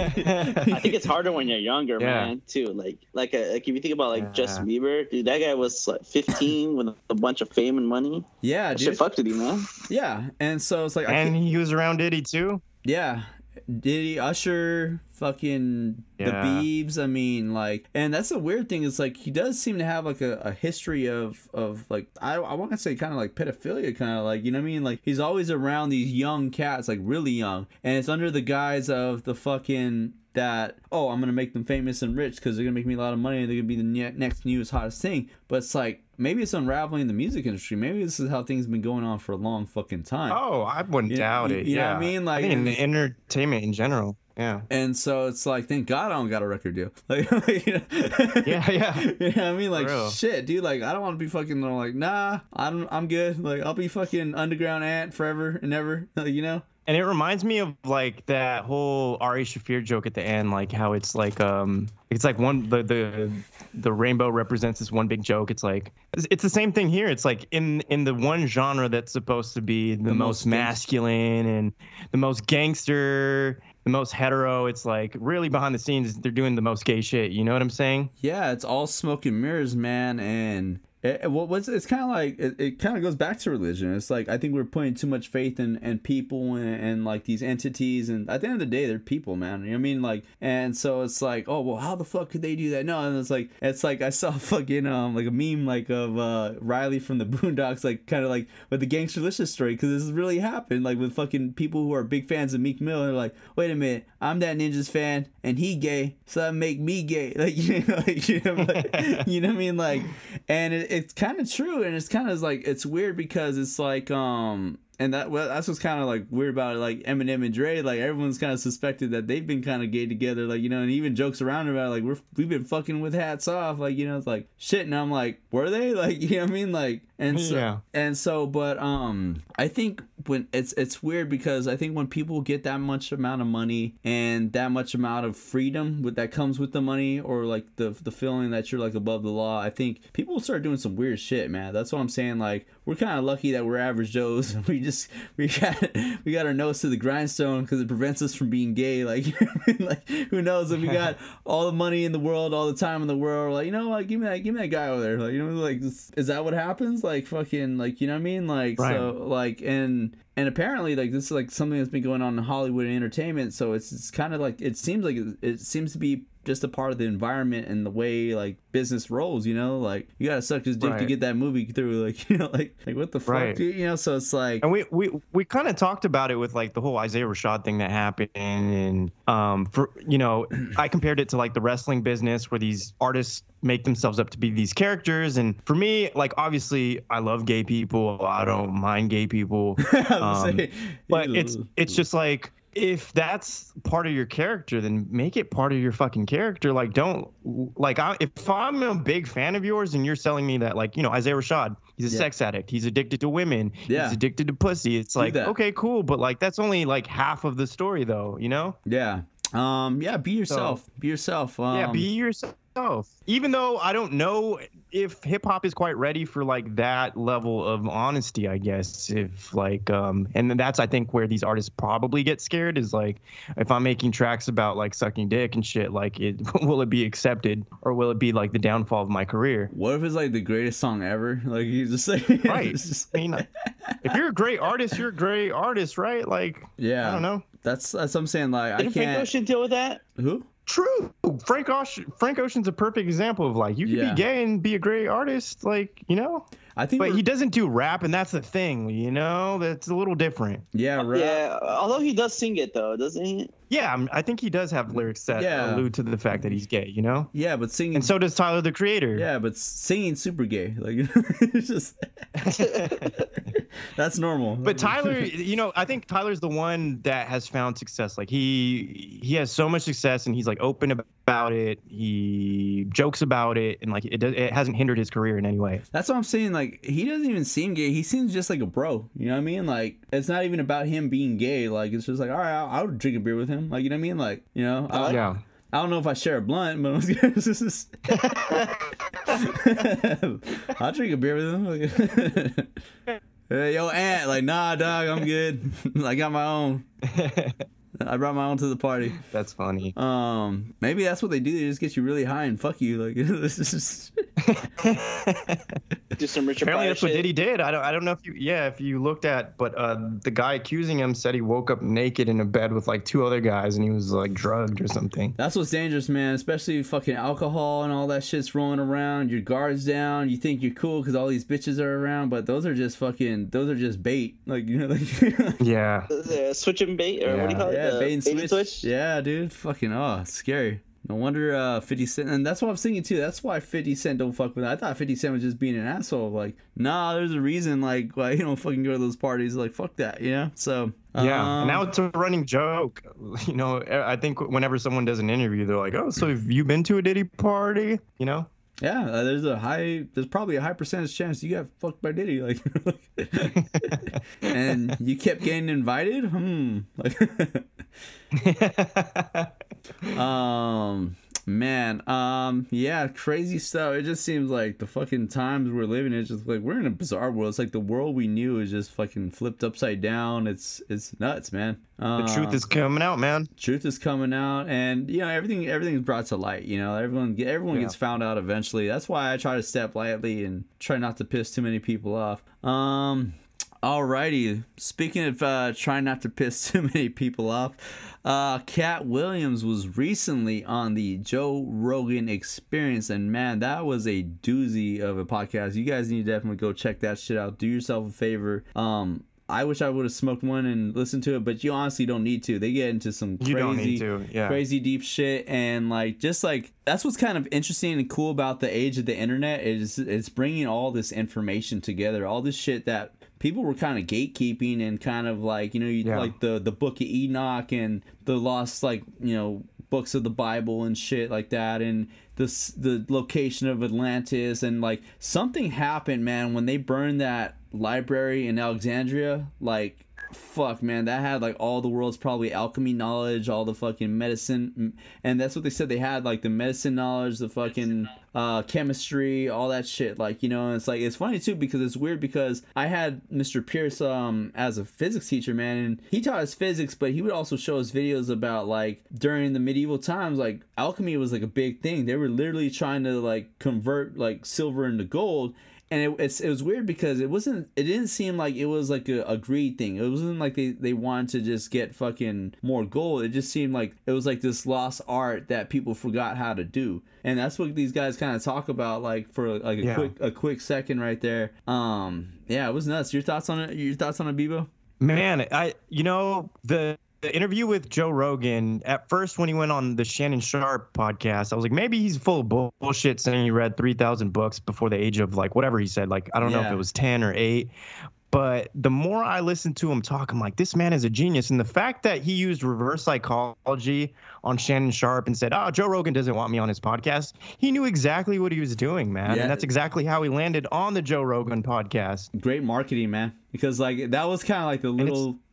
I think it's harder when you're younger, Yeah. man, too. Like, like, a, like if you think about like Yeah. Justin Bieber, dude, that guy was like fifteen with a bunch of fame and money. Yeah, That dude. shit fucked with you, man. Yeah, and so it's like, I And can't- he was around Diddy too. yeah, Diddy, Usher, fucking the Yeah. Biebs. I mean, like, and that's the weird thing is like he does seem to have like a, a history of of like I I want to say kind of like pedophilia, kind of like, you know what I mean? Like he's always around these young cats, like really young, and it's under the guise of the fucking that oh I'm gonna make them famous and rich because they're gonna make me a lot of money and they're gonna be the ne- next newest hottest thing. But it's like maybe it's unraveling the music industry. Maybe this is how things have been going on for a long fucking time. Oh, I wouldn't You- doubt you- it. you know what yeah. I mean? Like, I think in the it's- entertainment in general. Yeah. And so it's like, thank God I don't got a record deal. Like, you know? Yeah, yeah. You know what I mean? Like, For real. shit, dude. Like, I don't want to be fucking like, nah, I'm I'm good. Like, I'll be fucking underground ant forever and ever. Like, you know? And it reminds me of like that whole Ari Shaffir joke at the end, like how it's like um it's like one the the the rainbow represents this one big joke. It's like it's, it's the same thing here. It's like in in the one genre that's supposed to be the, The most, most masculine and the most gangster, the most hetero. It's like really behind the scenes they're doing the most gay shit. You know what I'm saying? Yeah, it's all smoke and mirrors, man. And it, it- what what's it's kind of like it, it kind of goes back to religion. It's like I think we're putting too much faith in, in people and, and like these entities. And at the end of the day, they're people, man. You know what I mean? Like, and so it's like, oh well, how the fuck could they do that? No, and it's like it's like I saw fucking um like a meme like of uh Riley from the Boondocks, like kind of like with the Gangsterlicious story, because this has really happened, like with fucking people who are big fans of Meek Mill. They're like, wait a minute, I'm that Ninjas fan and he gay, so that make me gay. Like, you know, like, you know, like, you know what I mean? Like, and it, it's kind of true, and it's kind of like it's weird because it's like um. And that well, that's what's kind of like weird about it. Like Eminem and Dre, like everyone's kind of suspected that they've been kind of gay together, like, you know, and he even jokes around about it, like we're we've been fucking with hats off, like, you know, it's like shit. And I'm like, were they? Like, you know what I mean? Like, and so Yeah. and so, but um, I think when it's it's weird because I think when people get that much amount of money and that much amount of freedom with that comes with the money, or like the the feeling that you're like above the law, I think people start doing some weird shit, man. That's what I'm saying. Like, we're kind of lucky that we're average Joes. We just we got we got our nose to the grindstone because it prevents us from being gay. Like, you know what I mean? Like, who knows if we got all the money in the world, all the time in the world, like, you know, like give me that give me that guy over there. Like, you know, like is, is that what happens? Like fucking like, you know what I mean? Like, Right. so like and and apparently like this is like something that's been going on in Hollywood and entertainment. So it's it's kind of like it seems like it, it seems to be just a part of the environment and the way like business rolls, you know, like you gotta suck his dick to Right. get that movie through, like, you know, like like what the fuck, Right. dude? You know, so it's like And we we, we kind of talked about it with like the whole Isaiah Rashad thing that happened, and um for you know I compared it to like the wrestling business where these artists make themselves up to be these characters, and for me, like obviously I love gay people, I don't mind gay people, um, say, but it's it's just like if that's part of your character, then make it part of your fucking character. Like, don't like I, if I'm a big fan of yours and you're selling me that, like, you know, Isaiah Rashad, he's a Yeah. sex addict, he's addicted to women, Yeah. he's addicted to pussy. It's like, that. okay, cool, but like that's only like half of the story, though, you know? yeah, um, yeah, be yourself, be yourself, um, yeah, be yourself. himself. Even though I don't know if hip hop is quite ready for like that level of honesty, I guess. If like, um, and then that's I think where these artists probably get scared is like, if I'm making tracks about like sucking dick and shit, like, it will it be accepted or will it be like the downfall of my career? What if it's like the greatest song ever? Like you just say, Right. just... I mean, if you're a great artist, you're a great artist, right? Like, yeah, I don't know. That's that's what I'm saying. Like, Didn't I can't. Frank Ocean deal with that? Who? True. Frank Ocean, Frank Ocean's a perfect example of like, you can Yeah. be gay and be a great artist, like, you know? I think, But we're- he doesn't do rap, and that's the thing, you know? That's a little different. yeah, right. Yeah, although he does sing it though, doesn't he? Yeah, I'm- I think he does have lyrics that Yeah. allude to the fact that he's gay, you know? Yeah, but singing. And so does Tyler, the Creator. yeah, but singing super gay. Like it's just that's normal. But Tyler, you know, I think Tyler's the one that has found success. Like he he has so much success, and he's like open about it. He jokes about it, and like it does, it hasn't hindered his career in any way. That's what I'm saying. Like he doesn't even seem gay. He seems just like a bro. You know what I mean? Like it's not even about him being gay. Like it's just like, all right, I'll, I'll drink a beer with him. Like you know what I mean? Like you know, I, Yeah. I don't know if I share a blunt, but this is. I'll drink a beer with him. Hey, yo, Aunt, like, nah, dog, I'm good. I got my own. I brought my own to the party. That's funny. Um, maybe that's what they do. They just get you really high and fuck you. Like, this is. Do some Richard Apparently Pryor that's what shit. Diddy did. I don't I don't know if you yeah if you looked at, but uh, the guy accusing him said he woke up naked in a bed with like two other guys and he was like drugged or something. That's what's dangerous, man. Especially fucking alcohol and all that shit's rolling around. Your guard's down. You think you're cool because all these bitches are around, but those are just fucking. Those are just bait. Like you know, like. Yeah. Uh, switch and bait, or what do you Yeah. call it? Yeah, Uh, bait and switch. Yeah, dude. Fucking oh, it's scary. No wonder uh, fifty Cent, and that's what I'm thinking too. That's why fifty Cent don't fuck with it. I thought fifty Cent was just being an asshole. Like, nah, there's a reason. Like, why you don't fucking go to those parties. Like, fuck that, you know. So Yeah, um, and now it's a running joke. You know, I think whenever someone does an interview, they're like, "Oh, so have you been to a Diddy party?" You know? yeah, uh, there's a high, there's probably a high percentage chance you got fucked by Diddy. Like, and you kept getting invited. Hmm. Like, um. Man, um, yeah, crazy stuff. It just seems like the fucking times we're living in, it's just like we're in a bizarre world. It's like the world we knew is just fucking flipped upside down. It's it's nuts, man. Uh, The truth is coming out, man. truth is coming out, and you know everything everything's brought to light. You know everyone get everyone Yeah. gets found out eventually. That's why I try to step lightly and try not to piss too many people off. Um. Alrighty, speaking of uh, trying not to piss too many people off, uh, Cat Williams was recently on the Joe Rogan Experience, and man, that was a doozy of a podcast. You guys need to definitely go check that shit out. Do yourself a favor. Um, I wish I would have smoked one and listened to it, but you honestly don't need to. They get into some crazy, You don't need to, yeah. crazy deep shit, and like just like that's what's kind of interesting and cool about the age of the internet is it's bringing all this information together, all this shit that people were kind of gatekeeping and kind of like, you know, you, Yeah. like the the Book of Enoch and the lost, like, you know, books of the Bible and shit like that, and the s- the location of Atlantis, and like something happened, man, when they burned that library in Alexandria. Like, fuck, man, that had like all the world's probably alchemy knowledge, all the fucking medicine, and that's what they said they had, like the medicine knowledge, the fucking uh chemistry, all that shit. Like, you know, and it's like it's funny too because it's weird because I had Mister Pierce um as a physics teacher, man, and he taught us physics, but he would also show us videos about like during the medieval times, like alchemy was like a big thing. They were literally trying to like convert like silver into gold. And it, it's, it was weird because it wasn't, it didn't seem like it was like a, a greed thing. It wasn't like they, they wanted to just get fucking more gold. It just seemed like it was like this lost art that people forgot how to do. And that's what these guys kind of talk about, like for like a Yeah. quick a quick second right there. Um, yeah, it was nuts. Your thoughts on it? Your thoughts on it, Bebo? Man, I you know the the interview with Joe Rogan, at first when he went on the Shannon Sharp podcast, I was like, maybe he's full of bull- bullshit saying he read three thousand books before the age of like whatever he said. Like, I don't know if Yeah. it was ten or eight. But the more I listened to him talk, I'm like, this man is a genius. And the fact that he used reverse psychology on Shannon Sharp and said, oh, Joe Rogan doesn't want me on his podcast. He knew exactly what he was doing, man. Yeah. And that's exactly how he landed on the Joe Rogan podcast. Great marketing, man. Because like that was kind of like the And it's- little. yeah.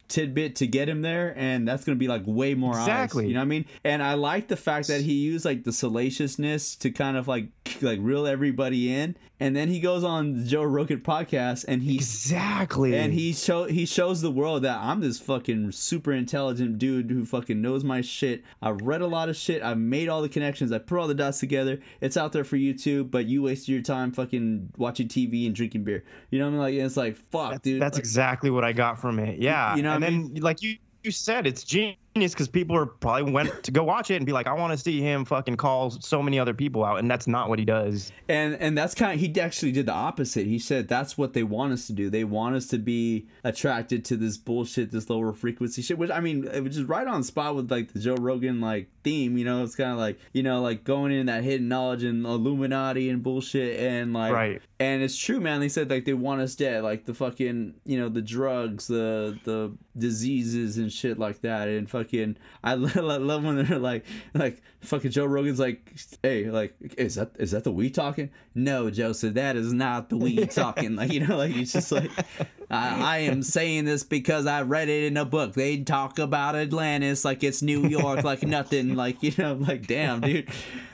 tidbit to get him there, and that's gonna be like way more Exactly. eyes. You know what I mean? And I like the fact that he used like the salaciousness to kind of like like reel everybody in, and then he goes on the Joe Rogan podcast and he Exactly. and he show he shows the world that I'm this fucking super intelligent dude who fucking knows my shit. I've read a lot of shit. I've made all the connections. I put all the dots together. It's out there for YouTube, but you wasted your time fucking watching T V and drinking beer. You know what I mean? Like, it's like, fuck, that's, dude. That's like, exactly what I got from it. Yeah. You know and what I then, like you, you said, it's genius because people are probably went to go watch it and be like, I want to see him fucking call so many other people out. And that's not what he does. And and that's kind of, he actually did the opposite. He said that's what they want us to do. They want us to be attracted to this bullshit, this lower frequency shit, which I mean, it was just right on spot with like the Joe Rogan like theme, you know. It's kind of like, you know, like going in that hidden knowledge and Illuminati and bullshit, and like, Right. And it's true, man. They said like they want us dead, like the fucking, you know, the drugs, the the diseases and shit like that. And fucking, I love, I love when they're like, like fucking Joe Rogan's like, hey, like, is that is that the weed talking? No, Joseph, that is not the weed talking. Like, you know, like it's just like, I, I am saying this because I read it in a book. They talk about Atlantis like it's New York, like nothing. Like, you know, like damn, dude.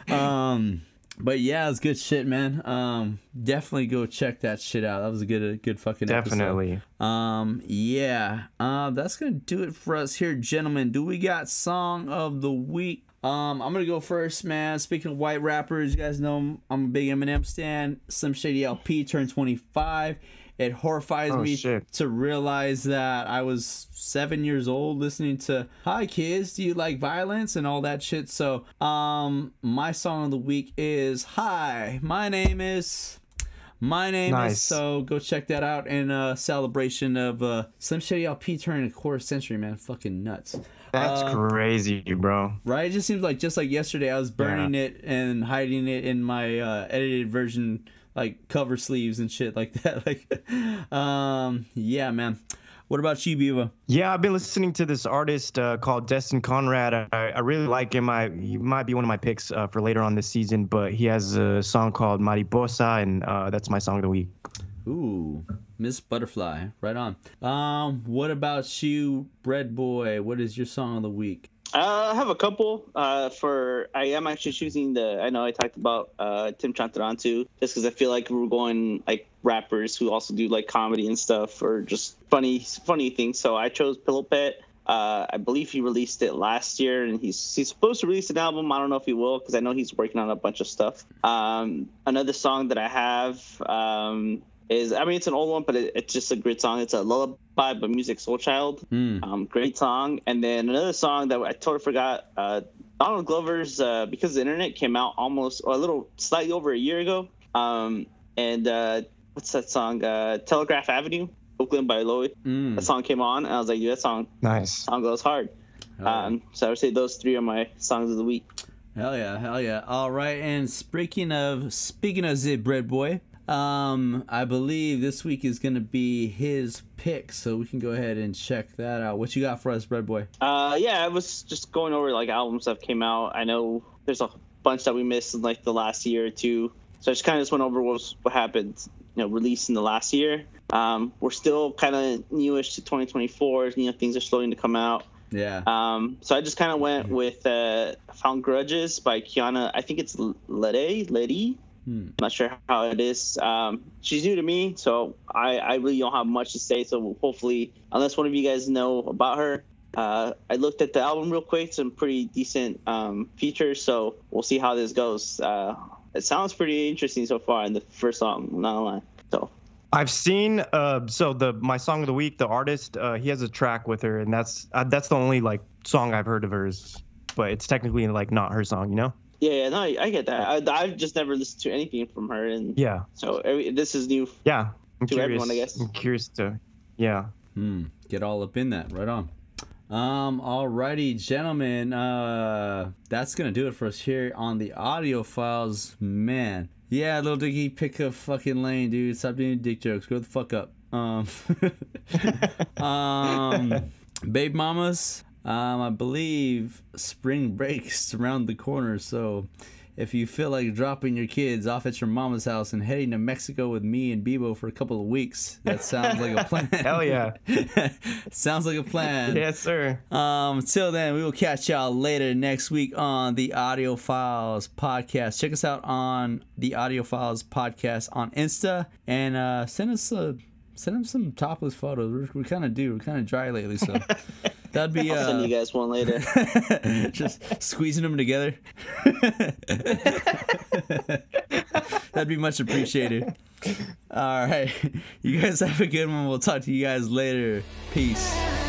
Um. But yeah, it's good shit, man. Um, definitely go check that shit out. That was a good, a good fucking Definitely. episode. Um, yeah. Uh, that's gonna do it for us here, gentlemen. Do we got song of the week? Um, I'm gonna go first, man. Speaking of white rappers, you guys know I'm a big Eminem stan. Slim Shady L P turned twenty-five. It horrifies Oh, me shit. to realize that I was seven years old listening to "Hi kids, do you like violence?" and all that shit. So, um, my song of the week is "Hi, my name is." My name Nice. is. So go check that out in uh, celebration of uh, Slim Shady L P turning a quarter century, man. Fucking nuts. That's Uh, crazy, bro. Right? It just seems like just like yesterday, I was burning it and hiding it in my uh, edited version, like cover sleeves and shit like that. Like, um, yeah, man. What about you, Biva? Yeah, I've been listening to this artist uh, called Destin Conrad. I, I really like him. I, he might be one of my picks uh, for later on this season, but he has a song called Mariposa, and uh, that's my song of the week. Ooh, Miss Butterfly. Right on. Um, what about you, Bread Boy? What is your song of the week? Uh, I have a couple. Uh, for I am actually choosing the. I know I talked about uh, Tim Chantarantu just because I feel like we're going like rappers who also do like comedy and stuff or just funny funny things. So I chose Pillow Pet. Uh, I believe he released it last year, and he's he's supposed to release an album. I don't know if he will because I know he's working on a bunch of stuff. Um, another song that I have um, is I mean it's an old one, but it, it's just a great song. It's a lullaby by Music Soul Child. Mm. Um, great song. And then another song that I totally forgot. Uh, Donald Glover's uh, Because the Internet came out almost or a little slightly over a year ago. Um, and uh, what's that song? Uh, Telegraph Avenue, Oakland by Lloyd. Mm. That song came on, and I was like, dude, that song Nice. song goes hard. Hell yeah. Um, so I would say those three are my songs of the week. Hell yeah, hell yeah. All right, and speaking of speaking of the Bread Boy, um, I believe this week is gonna be his pick, so we can go ahead and check that out. What you got for us, Bread Boy? Uh, yeah, I was just going over like albums that came out. I know there's a bunch that we missed in like the last year or two, so I just kind of just went over what was, what happened, you know, released in the last year. Um, we're still kind of newish to twenty twenty-four. You know, things are starting to come out. Yeah. Um, so I just kind of went with uh, Found Grudges by Kiana. I think it's Lede, Lede. Hmm. I'm not sure how it is. Um, she's new to me, so I, I really don't have much to say. So hopefully, unless one of you guys know about her, uh, I looked at the album real quick, some pretty decent um, features. So we'll see how this goes. Uh, it sounds pretty interesting so far in the first song, not gonna lie. So I've seen uh so the my song of the week, the artist, uh he has a track with her, and that's uh, that's the only like song I've heard of hers, but it's technically like not her song, you know? yeah, yeah, no, I, I get that. I, I've just never listened to anything from her, and Yeah. so every, this is new. Yeah. I'm To curious. everyone, I guess. I'm curious to yeah. Hmm. Get all up in that. Right on. Um. Alrighty, gentlemen. Uh, that's gonna do it for us here on the audio files. Man. Yeah, Little Dicky, pick a fucking lane, dude. Stop doing dick jokes. Grow the fuck up. Um. um. Babe mamas. Um. I believe spring break's around the corner, so if you feel like dropping your kids off at your mama's house and heading to Mexico with me and Bebo for a couple of weeks, that sounds like a plan. Hell yeah. Sounds like a plan. Yes, sir. Um, till then, we will catch y'all later next week on the Audio Files podcast. Check us out on the Audio Files podcast on Insta, and uh, send us a send them some topless photos. We're, we kind of do. We're kind of dry lately, so that'd be. I'll uh, send you guys one later. Just squeezing them together. That'd be much appreciated. All right, you guys have a good one. We'll talk to you guys later. Peace.